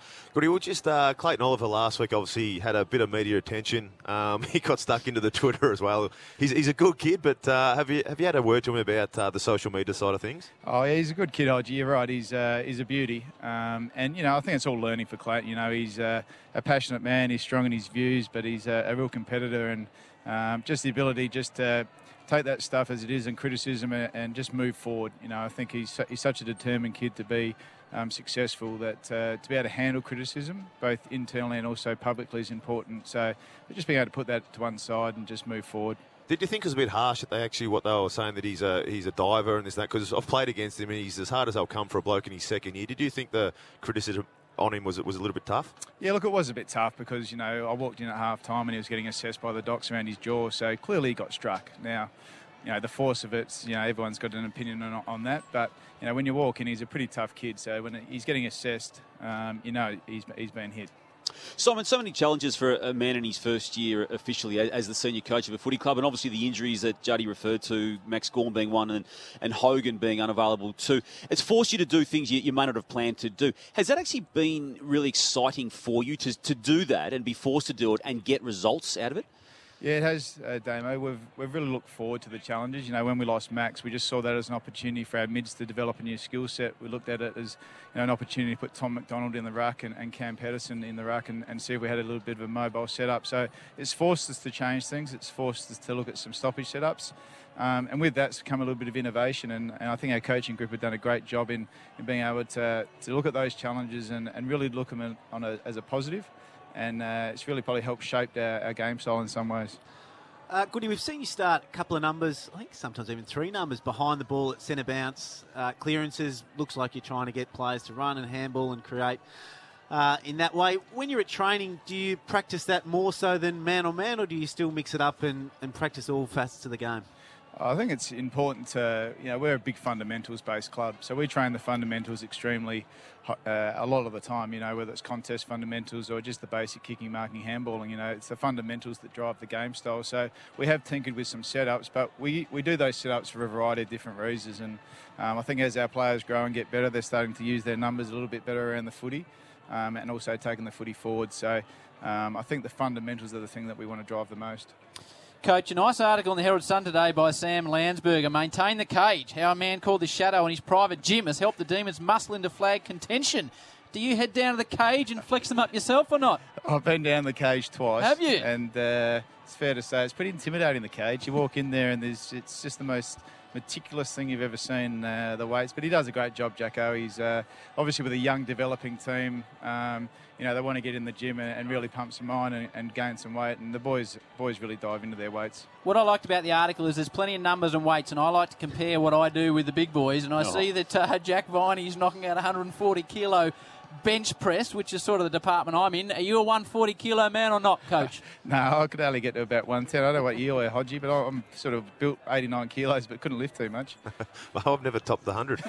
Goody, well, just uh, Clayton Oliver last week obviously had a bit of media attention. Um, he got stuck into the Twitter as well. He's, he's a good kid, but uh, have you have you had a word to him about uh, the social media side of things? Oh, yeah, he's a good kid, Hodgie. You're right. He's uh, he's a beauty, um, and you know I think it's all learning for Clayton. You know, he's uh, a passionate man. He's strong in his views, but he's a, a real competitor, and um, just the ability just to take that stuff as it is and criticism and, and just move forward. You know, I think he's he's such a determined kid to be. Um, successful that uh, to be able to handle criticism both internally and also publicly is important, so just being able to put that to one side and just move forward. Did you think it was a bit harsh that they actually what they were saying that he's a he's a diver and this and that, because I've played against him and he's as hard as they'll come for a bloke in his second year. Did you think the criticism on him was it was a little bit tough? Yeah, look, it was a bit tough because you know I walked in at half time and he was getting assessed by the docs around his jaw, so clearly he got struck. Now you know, the force of it, you know, everyone's got an opinion on, on that. But, you know, when you walk in, he's a pretty tough kid. So when he's getting assessed, um, you know, he's, he's been hit. Simon, so many challenges for a man in his first year officially as the senior coach of a footy club, and obviously the injuries that Juddy referred to, Max Gawn being one and, and Hogan being unavailable too. It's forced you to do things you, you may not have planned to do. Has that actually been really exciting for you to, to do that and be forced to do it and get results out of it? Yeah, it has, uh, Damo. We've, we've really looked forward to the challenges. You know, when we lost Max, we just saw that as an opportunity for our mids to develop a new skill set. We looked at it as you know, an opportunity to put Tom McDonald in the ruck and, and Cam Pedersen in the ruck and, and see if we had a little bit of a mobile setup. So it's forced us to change things. It's forced us to look at some stoppage setups. Um, and with that's come a little bit of innovation. And, and I think our coaching group have done a great job in, in being able to, to look at those challenges and, and really look at them on a, as a positive. And uh, it's really probably helped shape our, our game style in some ways. Uh, Goody, we've seen you start a couple of numbers, I think sometimes even three numbers behind the ball at centre bounce. Uh, clearances, looks like you're trying to get players to run and handball and create uh, in that way. When you're at training, do you practice that more so than man-on-man, or do you still mix it up and, and practice all facets of the game? I think it's important to, you know, we're a big fundamentals-based club, so we train the fundamentals extremely uh, a lot of the time, you know, whether it's contest fundamentals or just the basic kicking, marking, handballing, you know, it's the fundamentals that drive the game style. So we have tinkered with some setups, but we, we do those setups for a variety of different reasons, and um, I think as our players grow and get better, they're starting to use their numbers a little bit better around the footy um, and also taking the footy forward. So um, I think the fundamentals are the thing that we want to drive the most. Coach, a nice article in the Herald Sun today by Sam Landsberger. Maintain the cage. How a man called the Shadow in his private gym has helped the Demons muscle into flag contention. Do you head down to the cage and flex them up yourself or not? I've been down the cage twice. Have you? And uh, it's fair to say it's pretty intimidating, the cage. You walk in there and there's it's just the most meticulous thing you've ever seen, uh, the weights. But he does a great job, Jacko. He's uh, obviously with a young developing team. Um, you know, they want to get in the gym and, and really pump some iron and, and gain some weight. And the boys boys really dive into their weights. What I liked about the article is there's plenty of numbers and weights, and I like to compare what I do with the big boys. And I Oh. see that uh, Jack Viney is knocking out one hundred forty kilo bench press, which is sort of the department I'm in. Are you a one hundred forty kilo man or not, Coach? No, I could only get to about one ten. I don't know what you are, Hodgie, but I'm sort of built eighty-nine kilos, but couldn't lift too much. Well, I've never topped the one hundred.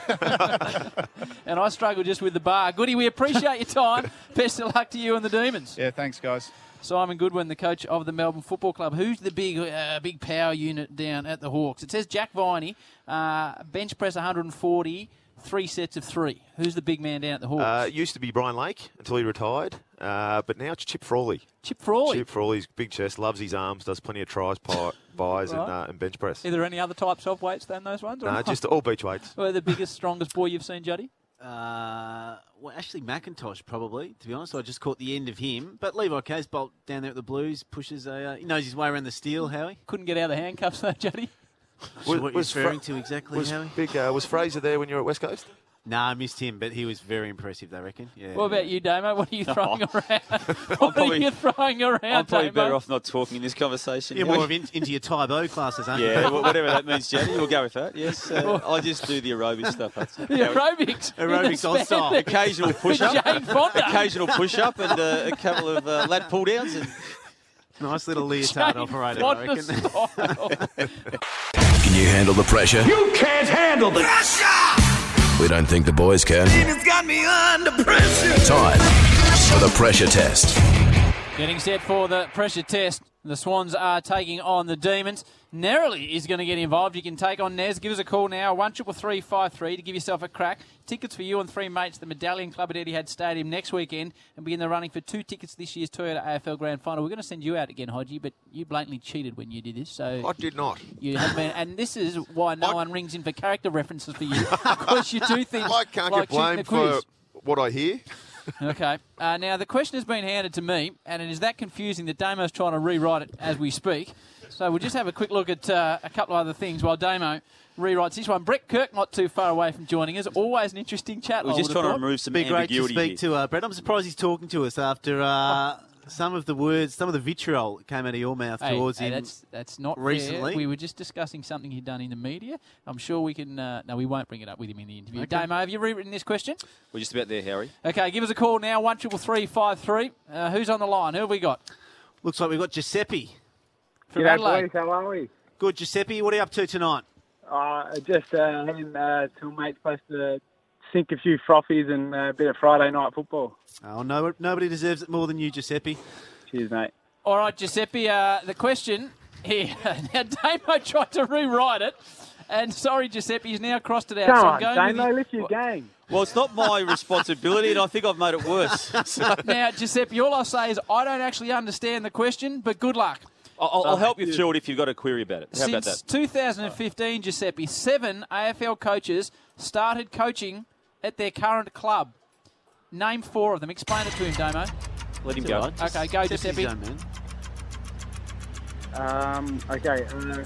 And I struggle just with the bar. Goody, we appreciate your time. Best of luck to you and the Demons. Yeah, thanks, guys. Simon Goodwin, the coach of the Melbourne Football Club. Who's the big uh, big power unit down at the Hawks? It says Jack Viney, uh, bench press one hundred forty, three sets of three. Who's the big man down at the Hawks? Uh, it used to be Brian Lake until he retired, uh, but now it's Chip Frawley. Chip Frawley? Chip Frawley's big chest, loves his arms, does plenty of tries, pie, buys, Right. and, uh, and bench press. Are there any other types of weights than those ones? or No, not? just all beach weights. Well, the biggest, strongest boy you've seen, Juddy? Uh, well, Ashley McIntosh, probably, to be honest. I just caught the end of him. But Levi Casebolt down there at the Blues pushes a... Uh, he knows his way around the steel, Howie. Couldn't get out of the handcuffs, though, Juddy. Was, what you're referring Fra- to exactly, was Howie? Big, uh, was Fraser there when you were at West Coast? Nah, I missed him, but he was very impressive, they reckon. Yeah. What about you, Damo? What are you throwing around? What are probably- you throwing around, I'm probably Damo? better off not talking in this conversation. You're more of in, into your Taibo classes, aren't you? Yeah, wh- whatever that means, Jenny. We'll go with that. Yes, uh, I just do the aerobic stuff. That's it. The aerobics. Aerobics on style. Occasional push-up. Jane Fonda. Occasional push-up and uh, a couple of uh, lat pull-downs. And Nice little leotard Jane operator, I Fonda reckon. style. Can you handle the pressure? You can't handle the pressure. We don't think the boys can. It's got me under pressure. Time for the pressure test. Getting set for the pressure test. The Swans are taking on the Demons. Nerily is going to get involved. You can take on Nez. Give us a call now, one triple three five three to give yourself a crack. Tickets for you and three mates at the Medallion Club at Etihad Stadium next weekend, and be in the running for two tickets this year's Toyota A F L Grand Final. We're going to send you out again, Hodgie, but you blatantly cheated when you did this. So I did not. You have been, and this is why no I, one rings in for character references for you, because you do things I can't like get blamed cheating the quiz. for what I hear. Okay. Uh, now, the question has been handed to me, and it is that confusing that Damo's trying to rewrite it as we speak. So we'll just have a quick look at uh, a couple of other things while Damo rewrites this one. Brett Kirk not too far away from joining us. Always an interesting chat. We're just trying to remove some Be great to ambiguity speak here. to uh, Brett. I'm surprised he's talking to us after uh, some of the words, some of the vitriol that came out of your mouth Hey, towards hey, him. that's that's not recently. fair. We were just discussing something he'd done in the media. I'm sure we can. Uh, no, we won't bring it up with him in the interview. Okay. Damo, have you rewritten this question? We're just about there, Harry. Okay, give us a call now. One triple three five three. Uh, who's on the line? Who have we got? Looks like we've got Giuseppe. From G'day, Adelaide. boys. How are we? Good, Giuseppe. What are you up to tonight? Uh, just uh, having uh, two mates supposed to sink a few frothies and uh, a bit of Friday night football. Oh, no, nobody deserves it more than you, Giuseppe. Cheers, mate. All right, Giuseppe. Uh, the question here. Now, Damo tried to rewrite it, and sorry, Giuseppe, he's now crossed it out. Come so I'm on, going with Damo, you. lift your game. Well, it's not my responsibility, and I think I've made it worse. So, Now, Giuseppe, all I'll say is I don't actually understand the question, but good luck. I'll, I'll help you through it if you've got a query about it. How about Since that? two thousand fifteen, Giuseppe, seven A F L coaches started coaching at their current club. Name four of them. Explain it to him, Damo. Let him go. Okay, go, Giuseppe. Um, okay. Uh,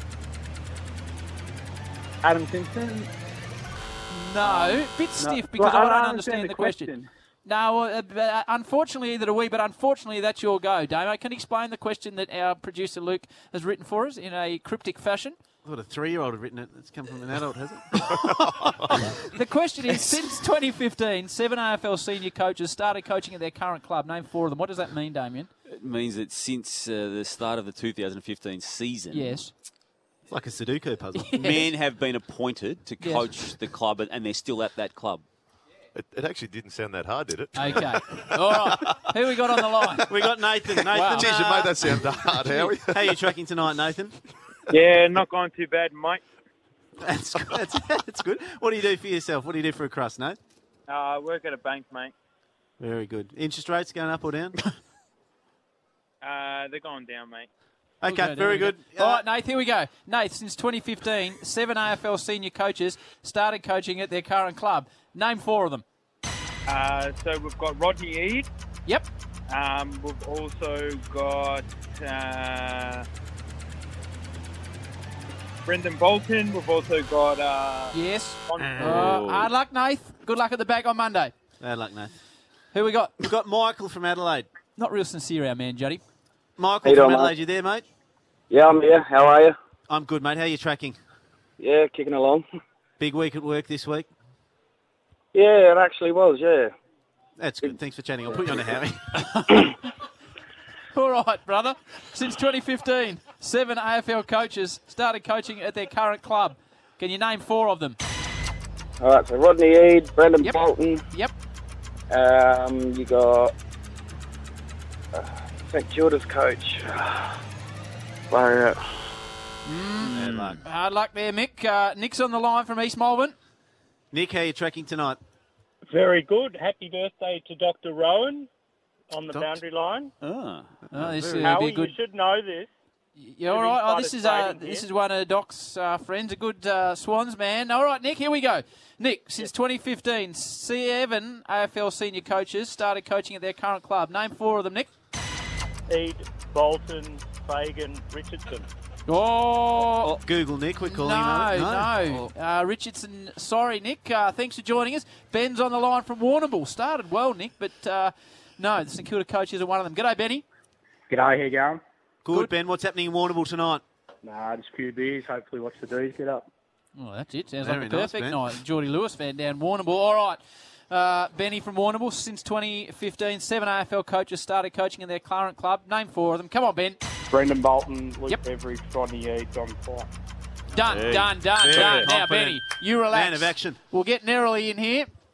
Adam Simpson. No, bit No. stiff because Well, I don't understand the question. No, uh, uh, unfortunately, either do we, but unfortunately, that's your go, Damo. Can you explain the question that our producer Luke has written for us in a cryptic fashion? I thought a three-year-old had written it. It's come from an adult, has it? The question is, since twenty fifteen, seven A F L senior coaches started coaching at their current club. Name four of them. What does that mean, Damien? It means that since uh, the start of the two thousand fifteen season, Yes. It's like a Sudoku puzzle. men have been appointed to Yes. coach the club, and- and they're still at that club. It, it actually didn't sound that hard, did it? Okay. All right. Who we got on the line? We got Nathan. Nathan, Wow. Geez, you uh, made that sound hard, Howie. How are you tracking tonight, Nathan? Yeah, not going too bad, mate. That's, that's, that's good. What do you do for yourself? What do you do for a crust, Nate? Uh, I work at a bank, mate. Very good. Interest rates going up or down? Uh, they're going down, mate. Okay, We'll go very down. good. All Uh, right, Nath, here we go. Nath, since twenty fifteen, seven A F L senior coaches started coaching at their current club. Name four of them. Uh, so we've got Rodney Eade. Yep. Um, we've also got uh, Brendan Bolton. We've also got uh, Yes. Con- Uh, hard luck, Nath. Good luck at the back on Monday. Bad luck, Nathan. Who we got? We've got Michael from Adelaide. Not real sincere, our man, Juddy. Michael How you from doing, Adelaide, mate? you there, mate? Yeah, I'm here. How are you? I'm good, mate. How are you tracking? Yeah, kicking along. Big week at work this week? Yeah, it actually was, yeah. That's good. Thanks for chatting. I'll put you on to Howie. All right, brother. Since twenty fifteen, seven A F L coaches started coaching at their current club. Can you name four of them? All right, so Rodney Eade, Brendan Yep. Bolton. Yep. Um, you got uh, Saint Kilda's coach. Far out. Bad luck. Hard luck there, Mick. Uh, Nick's on the line from East Melbourne. Nick, how are you tracking tonight? Very good. Happy birthday to Doctor Rowan on the Doctor boundary line. Ah. Oh, this very will be Howie, a good. you should know this. Yeah, all right. Oh, Good this is insider uh, trading this here. is one of Doc's uh, friends, a good uh, Swans man. All right, Nick, here we go. Nick, since twenty fifteen, seven A F L senior coaches started coaching at their current club. Name four of them, Nick. Eade, Bolton, Fagan, Richardson. Oh, Google, Nick. We're calling no, him. no. Uh, Richardson, sorry, Nick. Uh, thanks for joining us. Ben's on the line from Warrnambool. Started well, Nick, but uh, no, the St Kilda coach isn't one of them. G'day, Benny. G'day, how you going? Good, Good. Ben. What's happening in Warrnambool tonight? Nah, just a few beers. Hopefully watch the D's get up. Oh, that's it. Sounds Very like a nice, perfect Ben. night. Geordie Lewis fan down Warrnambool. All right. Uh, Benny from Warrnambool. Since twenty fifteen, seven A F L coaches started coaching in their current club. Name four of them. Come on, Ben. Brendan Bolton, Luke Yep. Beveridge, Rodney Eade, John Clark. Done, Hey. done, done, Very done. Now, confident. Benny, you relax. Man of action. We'll get Nerily in here.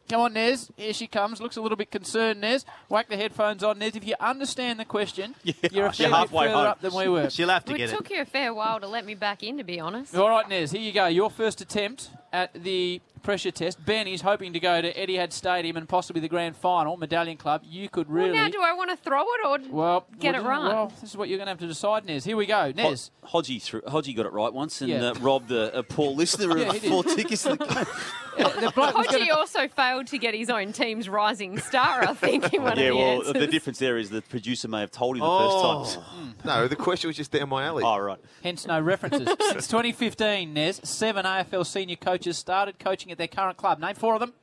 Come on, Nez. Here she comes. Looks a little bit concerned, Nez. Whack the headphones on, Nez. If you understand the question, yeah. you're a fair bit further home. up than we were. She'll have to It get took you a fair while to let me back in, to be honest. All right, Nez, here you go. Your first attempt at the pressure test. Ben is hoping to go to Etihad Stadium and possibly the grand final, Medallion Club. You could really... Well, now do I want to throw it or well, get well, it right? Well, this is what you're going to have to decide, Nez. Here we go. Nez. Hodgie, threw, Hodgie got it right once and Yeah. uh, robbed a, a poor listener Yeah, of he did. four tickets. To the Yeah, the bloke was Hodgie gonna- also failed to get his own team's rising star, I think, in one yeah, of the well, answers. the difference there is the producer may have told him the Oh. first time. No, the question was just down my alley. Oh, right. Hence no references. Since twenty fifteen, Nez, seven A F L senior coaches started coaching at their current club. Name four of them.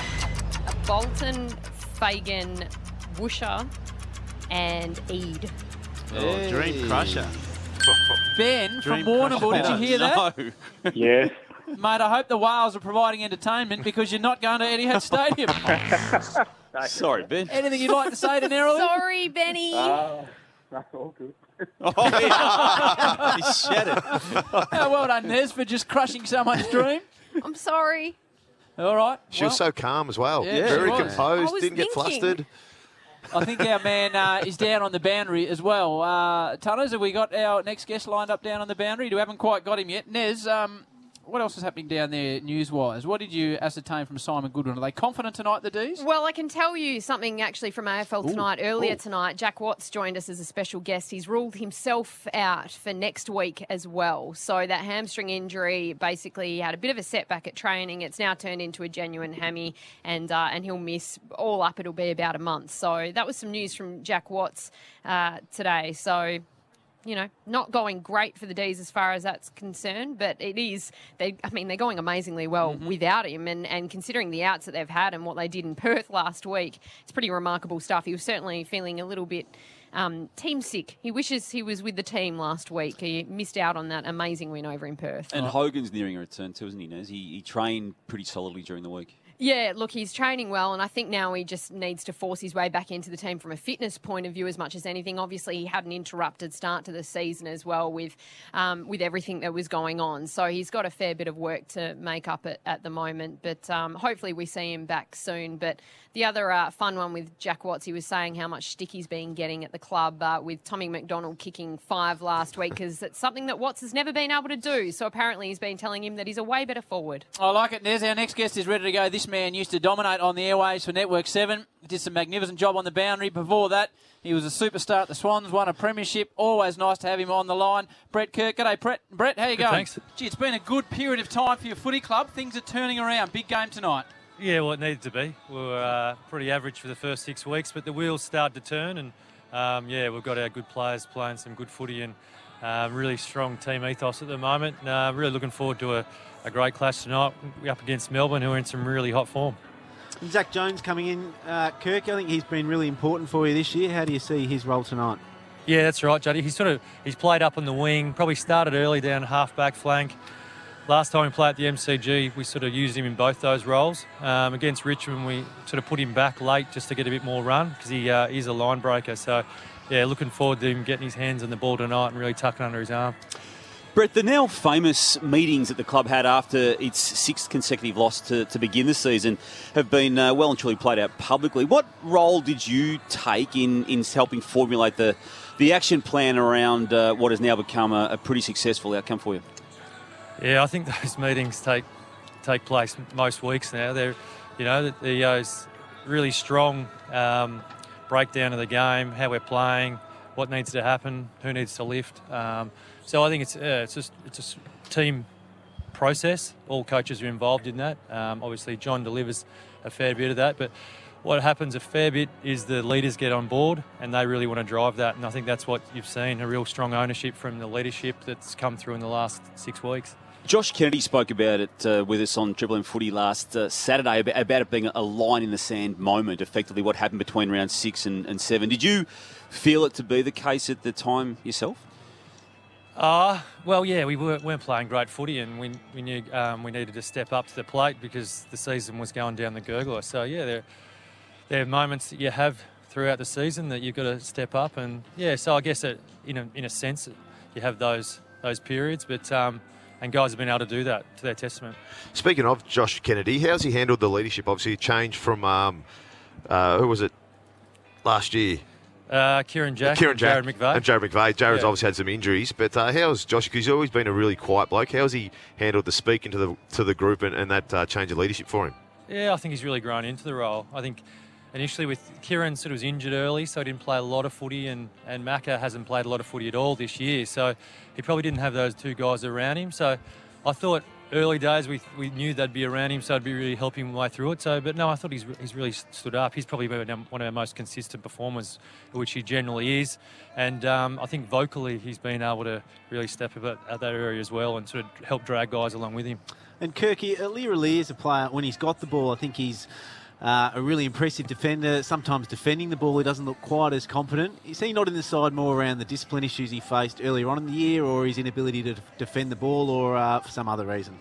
Bolton, Fagan, Woosher, and Eid. Oh, Dream Crusher. Ben from Dream Warrnambool, crusher. did you hear that? No. Yes. Mate, I hope the Whales are providing entertainment because you're not going to Etihad Stadium. Sorry, Ben. Anything you'd like to say to Nerily? Sorry, Benny. Uh, that's all good. Oh, yeah. He shattered. Oh, well done, Nez, for just crushing someone's dream. I'm sorry. All right. She well, was so calm as well. Yeah, Very she was. composed, I was didn't get thinking. flustered. I think our man uh, is down on the boundary as well. Uh, Tunners, have we got our next guest lined up down on the boundary? We haven't quite got him yet. Nez, um, what else is happening down there news-wise? What did you ascertain from Simon Goodwin? Are they confident tonight, the D's? Well, I can tell you something actually from A F L tonight. Earlier Ooh. tonight, Jack Watts joined us as a special guest. He's ruled himself out for next week as well. So that hamstring injury, basically, he had a bit of a setback at training. It's now turned into a genuine hammy, and uh, and he'll miss all up. It'll be about a month. So that was some news from Jack Watts uh, today. So, you know, not going great for the D's as far as that's concerned, but it is, they, I mean, they're going amazingly well Mm-hmm. without him, and, and considering the outs that they've had and what they did in Perth last week, it's pretty remarkable stuff. He was certainly feeling a little bit um, team sick. He wishes he was with the team last week. He missed out on that amazing win over in Perth. And Hogan's nearing a return too, isn't he, Nez? He, he trained pretty solidly during the week. Yeah, look, he's training well, and I think now he just needs to force his way back into the team from a fitness point of view as much as anything. Obviously, he had an interrupted start to the season as well with um, with everything that was going on. So he's got a fair bit of work to make up at, at the moment, but um, hopefully we see him back soon. But the other uh, fun one with Jack Watts, he was saying how much stick he's been getting at the club uh, with Tommy McDonald kicking five last week, because it's something that Watts has never been able to do. So apparently he's been telling him that he's a way better forward. I like it, Nez. Our next guest is ready to go. This man used to dominate on the airways for Network seven. He did some magnificent job on the boundary. Before that, he was a superstar at the Swans, won a premiership. Always nice to have him on the line. Brett Kirk. G'day, Brett. Brett, how you going? Thanks. Gee, it's been a good period of time for your footy club. Things are turning around. Big game tonight. Yeah, well, it needed to be. We were uh, pretty average for the first six weeks, but the wheels started to turn, and um, yeah, we've got our good players playing some good footy and uh, really strong team ethos at the moment. Uh, really looking forward to a, a great clash tonight. We're up against Melbourne, who are in some really hot form. And Zach Jones coming in, uh, Kirk, I think he's been really important for you this year. How do you see his role tonight? Yeah, that's right, Juddy. He's sort of he's played up on the wing, probably started early down half-back flank. Last time we played at the M C G, we sort of used him in both those roles. Um, against Richmond, we sort of put him back late just to get a bit more run because he uh, he's a line breaker. So, yeah, looking forward to him getting his hands on the ball tonight and really tucking under his arm. Brett, the now famous meetings that the club had after its sixth consecutive loss to, to begin the season have been uh, well and truly played out publicly. What role did you take in, in helping formulate the, the action plan around uh, what has now become a, a pretty successful outcome for you? Yeah, I think those meetings take take place most weeks now. They're, you know, the, the uh, really strong um, breakdown of the game, how we're playing, what needs to happen, who needs to lift. Um, so I think it's uh, it's just it's a team process. All coaches are involved in that. Um, obviously, John delivers a fair bit of that, but what happens a fair bit is the leaders get on board and they really want to drive that. And I think that's what you've seen, a real strong ownership from the leadership that's come through in the last six weeks. Josh Kennedy spoke about it uh, with us on Triple M Footy last uh, Saturday, about, about it being a line in the sand moment, effectively what happened between round six and, and seven. Did you feel it to be the case at the time yourself? Uh, well, yeah, we weren't, weren't playing great footy and we, we knew um, we needed to step up to the plate because the season was going down the gurgler. So, yeah, there, there are moments that you have throughout the season that you've got to step up. And, yeah, so I guess it, in, a, in a sense you have those those periods. But, um, and guys have been able to do that to their testament. Speaking of Josh Kennedy, how's he handled the leadership? Obviously, he changed from, um, uh, who was it, last year? Uh, Kieran Jack, Kieran and Jack Jared McVeigh. And Jared McVeigh. Jared's Yeah. obviously had some injuries, but uh, how's Josh? Because he's always been a really quiet bloke. How's he handled the speaking to the to the group and, and that uh, change of leadership for him? Yeah, I think he's really grown into the role. I think initially with Kieran sort of was injured early, so he didn't play a lot of footy, and, and Macca hasn't played a lot of footy at all this year, so he probably didn't have those two guys around him. So I thought early days we we knew they'd be around him, so I'd be really helping him way through it. So, but no, I thought he's he's really stood up. He's probably been one of our most consistent performers, which he generally is. And um, I think vocally he's been able to really step up at, at that area as well and sort of help drag guys along with him. And Kirky, Lear is a player, when he's got the ball, I think he's uh, a really impressive defender. Sometimes defending the ball, he doesn't look quite as competent. Is he not in the side more around the discipline issues he faced earlier on in the year, or his inability to defend the ball, or uh, for some other reason?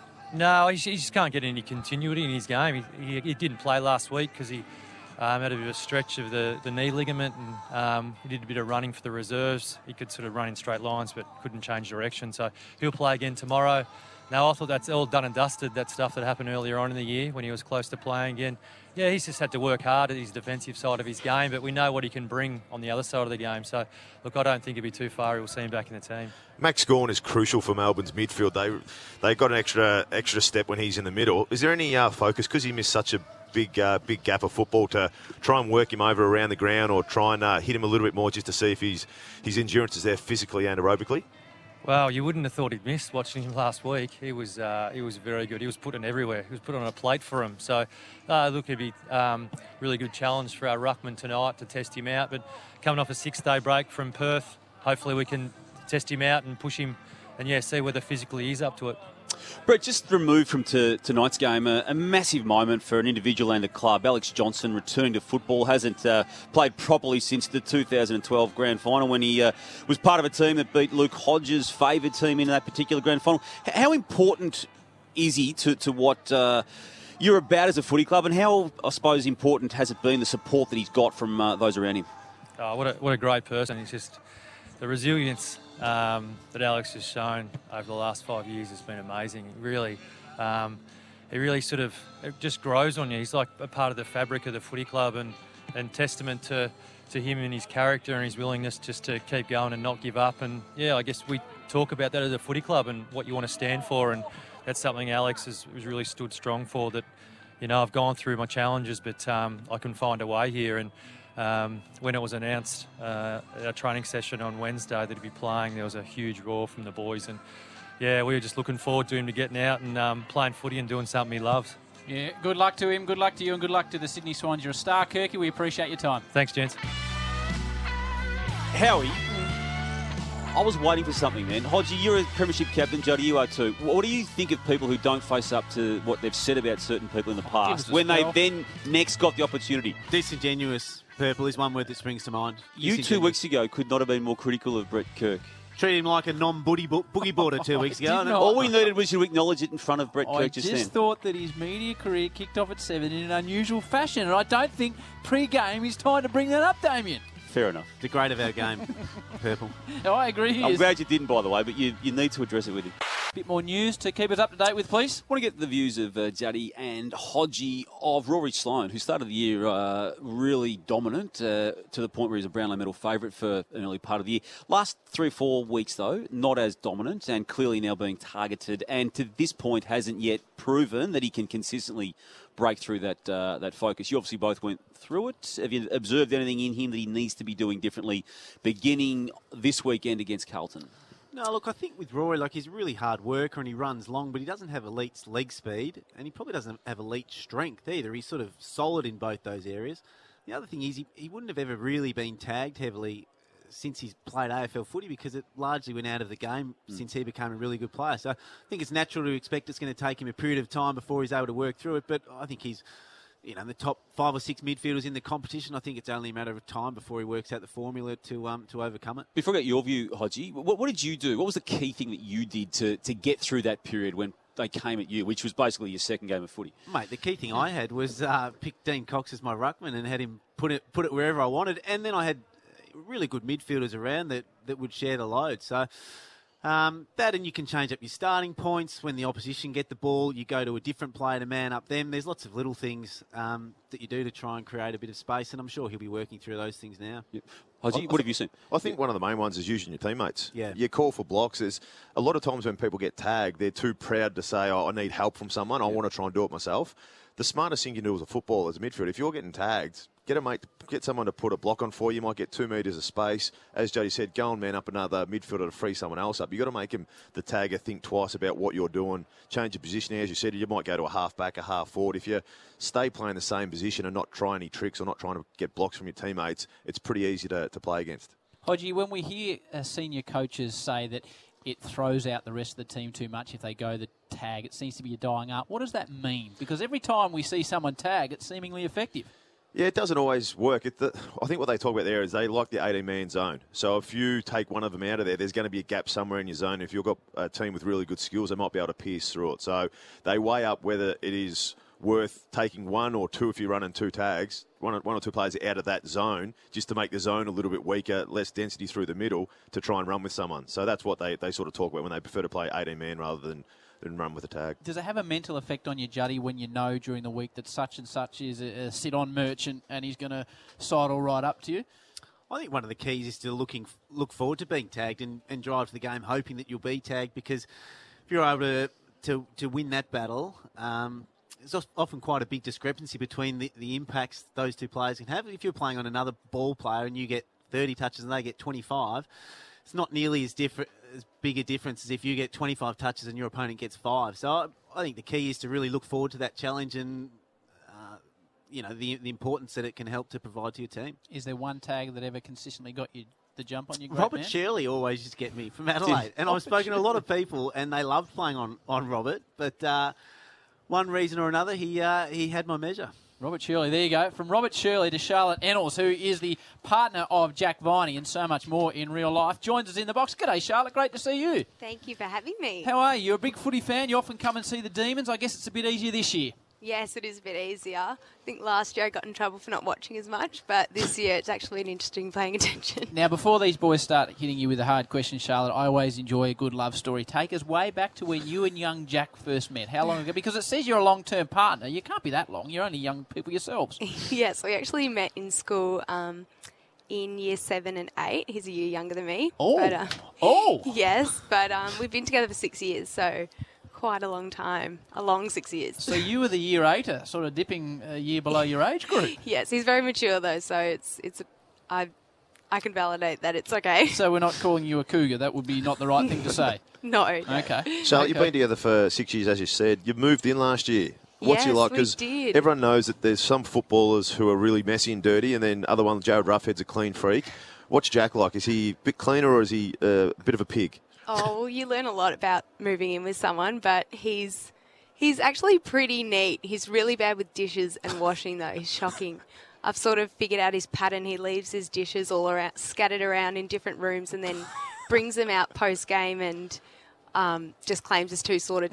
No, he, he just can't get any continuity in his game. He, he, he didn't play last week because he um, had a bit of a stretch of the, the knee ligament, and um, he did a bit of running for the reserves. He could sort of run in straight lines but couldn't change direction. So he'll play again tomorrow. Now, I thought that's all done and dusted, that stuff that happened earlier on in the year when he was close to playing again. Yeah, he's just had to work hard at his defensive side of his game, but we know what he can bring on the other side of the game. So, look, I don't think it'd be too far. We'll see him back in the team. Max Gawn is crucial for Melbourne's midfield. They they got an extra extra step when he's in the middle. Is there any uh, focus, because he missed such a big uh, big gap of football, to try and work him over around the ground, or try and uh, hit him a little bit more just to see if he's, his endurance is there physically and aerobically? Well, you wouldn't have thought he'd missed watching him last week. He was uh, he was very good. He was put in everywhere. He was put on a plate for him. So, uh, look, it'd be um, really good challenge for our ruckman tonight to test him out. But coming off a six-day break from Perth, hopefully we can test him out and push him and, yeah, see whether physically he's up to it. Brett, just removed from to, tonight's game, a, a massive moment for an individual and a club. Alex Johnson returning to football, hasn't uh, played properly since the two thousand twelve grand final when he uh, was part of a team that beat Luke Hodges' favoured team in that particular grand final. H- how important is he to, to what uh, you're about as a footy club, and how, I suppose, important has it been, the support that he's got from uh, those around him? Oh, what a, what a great person. He's just the resilience Um, that Alex has shown over the last five years has been amazing. Really, um, he really sort of it just grows on you. He's like a part of the fabric of the footy club, and, and testament to, to him and his character and his willingness just to keep going and not give up. And yeah, I guess we talk about that as a footy club and what you want to stand for, and that's something Alex has, has really stood strong for. That, you know, I've gone through my challenges, but um, I can find a way here. And Um, when it was announced uh, at a training session on Wednesday that he'd be playing, there was a huge roar from the boys, and yeah, we were just looking forward to him to getting out and um, playing footy and doing something he loves. Yeah, good luck to him, good luck to you, and good luck to the Sydney Swans. You're a star, Kirky. We appreciate your time. Thanks, gents. Howie, I was waiting for something, man. Hodgie, you're a premiership captain. Jody, you are too. What do you think of people who don't face up to what they've said about certain people in the past when they then next got the opportunity? Disingenuous, Purple, is one word that springs to mind. You two weeks ago could not have been more critical of Brett Kirk. Treated him like a non-boogie bo- boogie boarder two weeks ago. Did not. All we needed was you to acknowledge it in front of Brett I Kirk just, just then. thought that his media career kicked off at seven in an unusual fashion, and I don't think pre-game he's time to bring that up, Damien. Fair enough. The great of our game, Purple. No, I agree. He I'm is. glad you didn't, by the way, but you, you need to address it with him. Bit more news to keep us up to date with, please. I want to get the views of uh, Juddy and Hodgie of Rory Sloane, who started the year uh, really dominant uh, to the point where he's a Brownlow medal favourite for an early part of the year. Last three or four weeks, though, not as dominant and clearly now being targeted, and to this point hasn't yet proven that he can consistently break through that uh, that focus. You obviously both went through it. Have you observed anything in him that he needs to be doing differently beginning this weekend against Carlton? No, look, I think with Rory, like, he's a really hard worker and he runs long, but he doesn't have elite leg speed and he probably doesn't have elite strength either. He's sort of solid in both those areas. The other thing is he, he wouldn't have ever really been tagged heavily since he's played A F L footy because it largely went out of the game mm. since he became a really good player. So I think it's natural to expect it's going to take him a period of time before he's able to work through it, but I think he's, you know, in the top five or six midfielders in the competition. I think it's only a matter of time before he works out the formula to um, to overcome it. Before I get your view, Hodgie, what, what did you do? What was the key thing that you did to, to get through that period when they came at you, which was basically your second game of footy? Mate, the key thing I had was uh, pick Dean Cox as my ruckman and had him put it put it wherever I wanted, and then I had really good midfielders around that, that would share the load. So Um, that and you can change up your starting points. When the opposition get the ball, you go to a different player to man up them. There's lots of little things um, that you do to try and create a bit of space, and I'm sure he'll be working through those things now. Yep. Hodgie, what have you seen? I think one of the main ones is using your teammates. Yeah. You call for blocks. There's a lot of times when people get tagged, they're too proud to say, oh, I need help from someone. I want to try and do it myself. The smartest thing you can do as a footballer, as a midfielder, if you're getting tagged, get a mate, get someone to put a block on for you. You might get two metres of space. As Jody said, go and man up another midfielder to free someone else up. You've got to make him, the tagger, think twice about what you're doing. Change your position. As you said, you might go to a half back, a half forward. If you stay playing the same position and not try any tricks or not trying to get blocks from your teammates, it's pretty easy to, to play against. Hodgie, when we hear uh, senior coaches say that it throws out the rest of the team too much if they go the tag, it seems to be a dying art. What does that mean? Because every time we see someone tag, it's seemingly effective. Yeah, it doesn't always work. It, the, I think what they talk about there is they like the eighteen-man zone. So if you take one of them out of there, there's going to be a gap somewhere in your zone. If you've got a team with really good skills, they might be able to pierce through it. So they weigh up whether it is worth taking one or two if you're running two tags, one or, one or two players out of that zone, just to make the zone a little bit weaker, less density through the middle to try and run with someone. So that's what they, they sort of talk about when they prefer to play eighteen-man rather than and run with a tag. Does it have a mental effect on you, Juddy, when you know during the week that such and such is a, a sit-on merchant and he's going to sidle right up to you? I think one of the keys is to looking look forward to being tagged and, and drive to the game hoping that you'll be tagged, because if you're able to to, to win that battle, um, there's often quite a big discrepancy between the, the impacts those two players can have. If you're playing on another ball player and you get thirty touches and they get twenty-five, it's not nearly as different, as big a difference as if you get twenty-five touches and your opponent gets five. So I, I think the key is to really look forward to that challenge and, uh, you know, the the importance that it can help to provide to your team. Is there one tag that ever consistently got you the jump on your great Robert man? Shirley always used to get me from Adelaide. And I've spoken to a lot of people and they loved playing on, on Robert. But uh, one reason or another, he uh, he had my measure. Robert Shirley, there you go. From Robert Shirley to Charlotte Ennals, who is the partner of Jack Viney and so much more in real life, joins us in the box. G'day, Charlotte. Great to see you. Thank you for having me. How are you? You're a big footy fan. You often come and see the Demons. I guess it's a bit easier this year. Yes, it is a bit easier. I think last year I got in trouble for not watching as much, but this year it's actually an interesting paying attention. Now, before these boys start hitting you with a hard question, Charlotte, I always enjoy a good love story. Take us way back to when you and young Jack first met. How long ago? Because it says you're a long-term partner. You can't be that long. You're only young people yourselves. Yes, we actually met in school um, in year seven and eight. He's a year younger than me. Oh, but, uh, oh. Yes, but um, we've been together for six years, so quite a long time, a long six years. So you were the year eighter, sort of dipping a year below your age group. Yes, he's very mature though, so it's it's I I can validate that it's okay. So we're not calling you a cougar. That would be not the right thing to say. No. Okay. So okay. you've been together for six years, as you said. You moved in last year. What's yes, he like? we Because did. everyone knows that there's some footballers who are really messy and dirty, and then other ones, Jared Roughhead's a clean freak. What's Jack like? Is he a bit cleaner or is he uh, a bit of a pig? Oh, well, you learn a lot about moving in with someone, but he's he's actually pretty neat. He's really bad with dishes and washing, though. He's shocking. I've sort of figured out his pattern. He leaves his dishes all around, scattered around in different rooms, and then brings them out post game and um, just claims it's too sorted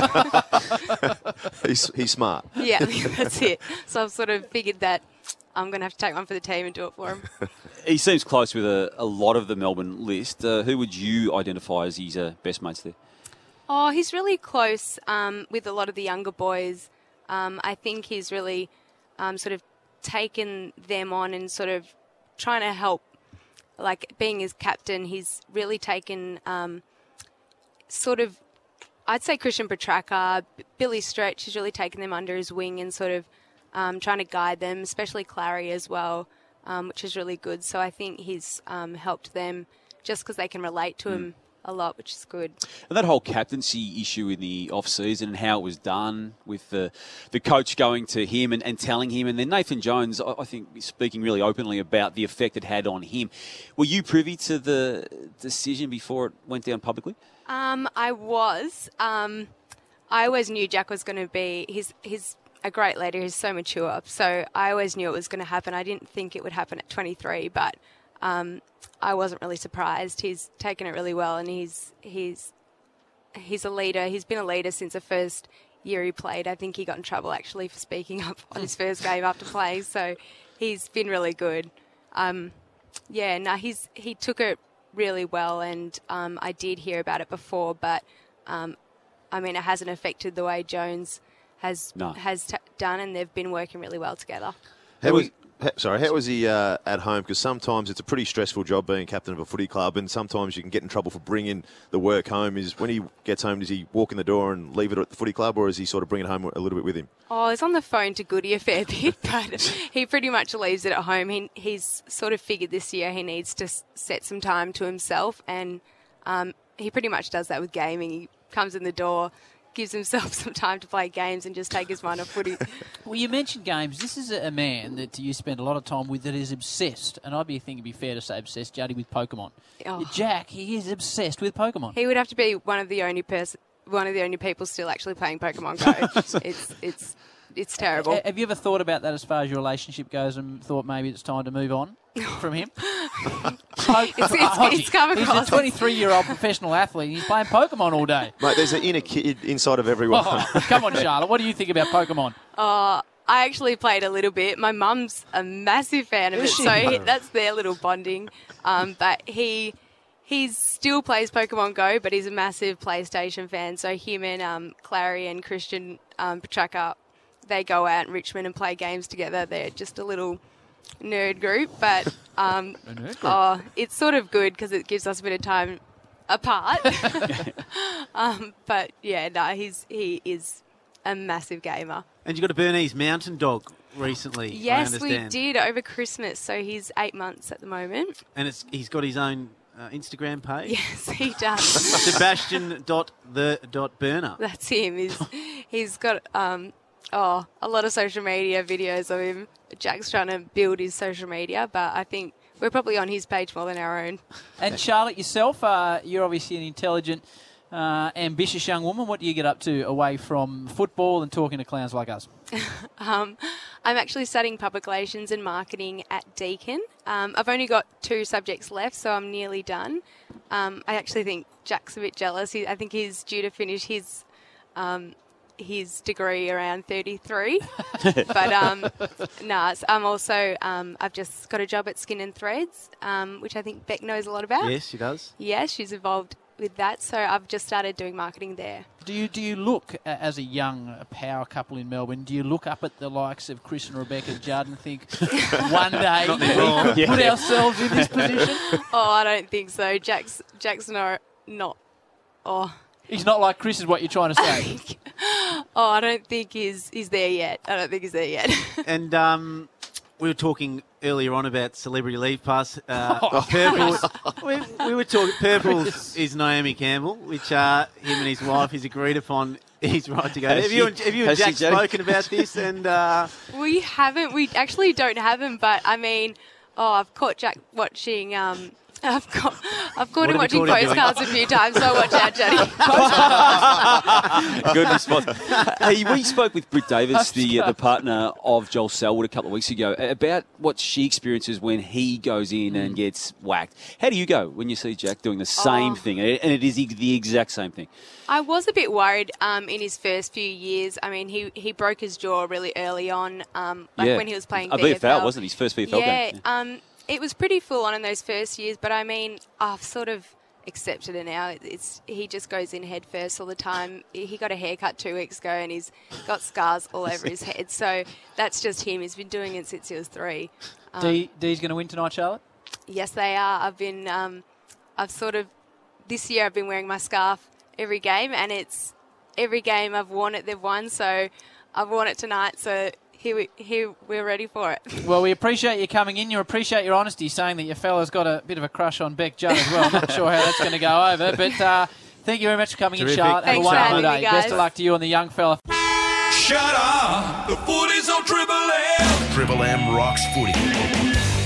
to him. he's he's smart. Yeah, that's it. So I've sort of figured that I'm going to have to take one for the team and do it for him. He seems close with a, a lot of the Melbourne list. Uh, who would you identify as his uh, best mates there? Oh, he's really close um, with a lot of the younger boys. Um, I think he's really um, sort of taken them on and sort of trying to help, like being his captain, he's really taken um, sort of, I'd say Christian Petrarca, Billy Stretch, he's really taken them under his wing and sort of um, trying to guide them, especially Clary as well, um, which is really good. So I think he's um, helped them just because they can relate to mm. him a lot, which is good. And that whole captaincy issue in the off-season and how it was done with the the coach going to him and, and telling him, and then Nathan Jones, I, I think, speaking really openly about the effect it had on him. Were you privy to the decision before it went down publicly? Um, I was. Um, I always knew Jack was going to be, he's, he's a great leader, he's so mature, so I always knew it was going to happen. I didn't think it would happen at twenty-three, but um, I wasn't really surprised. He's taken it really well, and he's he's he's a leader. He's been a leader since the first year he played. I think he got in trouble actually for speaking up on his first game after playing. So he's been really good. Um, yeah, no, he's he took it really well, and um, I did hear about it before, but um, I mean, it hasn't affected the way Jones has No. has t- done, and they've been working really well together. How was, ha- sorry, how was he uh, at home? Because sometimes it's a pretty stressful job being captain of a footy club, and sometimes you can get in trouble for bringing the work home. Is when he gets home, does he walk in the door and leave it at the footy club, or is he sort of bring it home a little bit with him? Oh, he's on the phone to Goody a fair bit, but he pretty much leaves it at home. He, he's sort of figured this year he needs to s- set some time to himself, and um, he pretty much does that with gaming. He comes in the door, gives himself some time to play games and just take his mind off footy. Well, you mentioned games. This is a man that you spend a lot of time with that is obsessed, and I'd be think it'd be fair to say obsessed, Juddy, with Pokemon. Oh. Jack, he is obsessed with Pokemon. He would have to be one of the only person, one of the only people still actually playing Pokemon Go. it's it's it's terrible. A- Have you ever thought about that as far as your relationship goes and thought maybe it's time to move on from him? It's- it's- it's come He's across. a twenty-three-year-old professional athlete and he's playing Pokemon all day. Mate, there's an inner kid inside of everyone. Oh, come on, Charlotte. What do you think about Pokemon? Uh, I actually played a little bit. My mum's a massive fan of Is it, she? so he, that's their little bonding. Um, but he he still plays Pokemon Go, but he's a massive PlayStation fan. So him and um, Clary and Christian um, Petraka, they go out in Richmond and play games together. They're just a little nerd group, but um, A nerd group? oh, it's sort of good because it gives us a bit of time apart. um, but yeah, no, he's he is a massive gamer. And you got a Bernese mountain dog recently, I Yes, we understand. did over Christmas. So he's eight months at the moment. And it's he's got his own uh, Instagram page. Yes, he does. Sebastian dot the dot burner. That's him. He's he's got um oh a lot of social media videos of him. Jack's trying to build his social media, but I think we're probably on his page more than our own. And Charlotte, yourself, uh, you're obviously an intelligent, uh, ambitious young woman. What do you get up to away from football and talking to clowns like us? Um, I'm actually studying public relations and marketing at Deakin. Um, I've only got two subjects left, so I'm nearly done. Um, I actually think Jack's a bit jealous. He, I think he's due to finish his um, his degree around thirty-three. But um, no, it's- I'm also um, I've just got a job at Skin and Threads, um, which I think Beck knows a lot about. Yes, she does. Yeah, she's involved with that, so I've just started doing marketing there. Do you do you look, uh, as a young uh, power couple in Melbourne, do you look up at the likes of Chris and Rebecca Judd and think, one day Not we anymore. could put Yeah. ourselves in this position? Oh, I don't think so. Jack's Jack's not not. Oh. He's not like Chris is what you're trying to say. Oh, I don't think he's he's there yet. I don't think he's there yet. And um, we were talking earlier on about Celebrity Leave Pass. Uh, Oh, Purple, Chris. we, we were talking. Purple is Naomi Campbell, which uh, him and his wife has agreed upon. He's right to go. Has Have she- you and, have you and has she, Jack Jodie? spoken about this? And uh, We haven't. We actually don't have him. But I mean, oh, I've caught Jack watching. Um, I've got. I've caught What him have you watching caught him doing? postcards a few times. So watch out, Jodie. Good response. Hey, we spoke with Britt Davis, the uh, the partner of Joel Selwood, a couple of weeks ago, about what she experiences when he goes in and gets whacked. How do you go when you see Jack doing the same Oh. thing, and it is the exact same thing? I was a bit worried um, in his first few years. I mean, he, he broke his jaw really early on, um, like Yeah. when he was playing I believe V F L. foul, wasn't it? His first V F L yeah, game. Um, it was pretty full on in those first years, but I mean, I've sort of accepted it now. It's he just goes in head first all the time. He got a haircut two weeks ago, and he's got scars all over his head. So that's just him. He's been doing it since he was three. Um, D, D's going to win tonight, Charlotte? Yes, they are. I've been, um, I've sort of, this year I've been wearing my scarf every game, and it's every game I've worn it, they've won. So I've worn it tonight. So here, we, here we're ready for it. Well, we appreciate you coming in. You appreciate your honesty, saying that your fella's got a bit of a crush on Beck Judd as well. I'm not sure how that's going to go over, but uh, thank you very much for coming Terrific. in, Charlotte. Have Thanks a for wonderful having day. me, guys. Best of luck to you and the young fella. Shut up! The footy's on Triple M. Triple M rocks footy.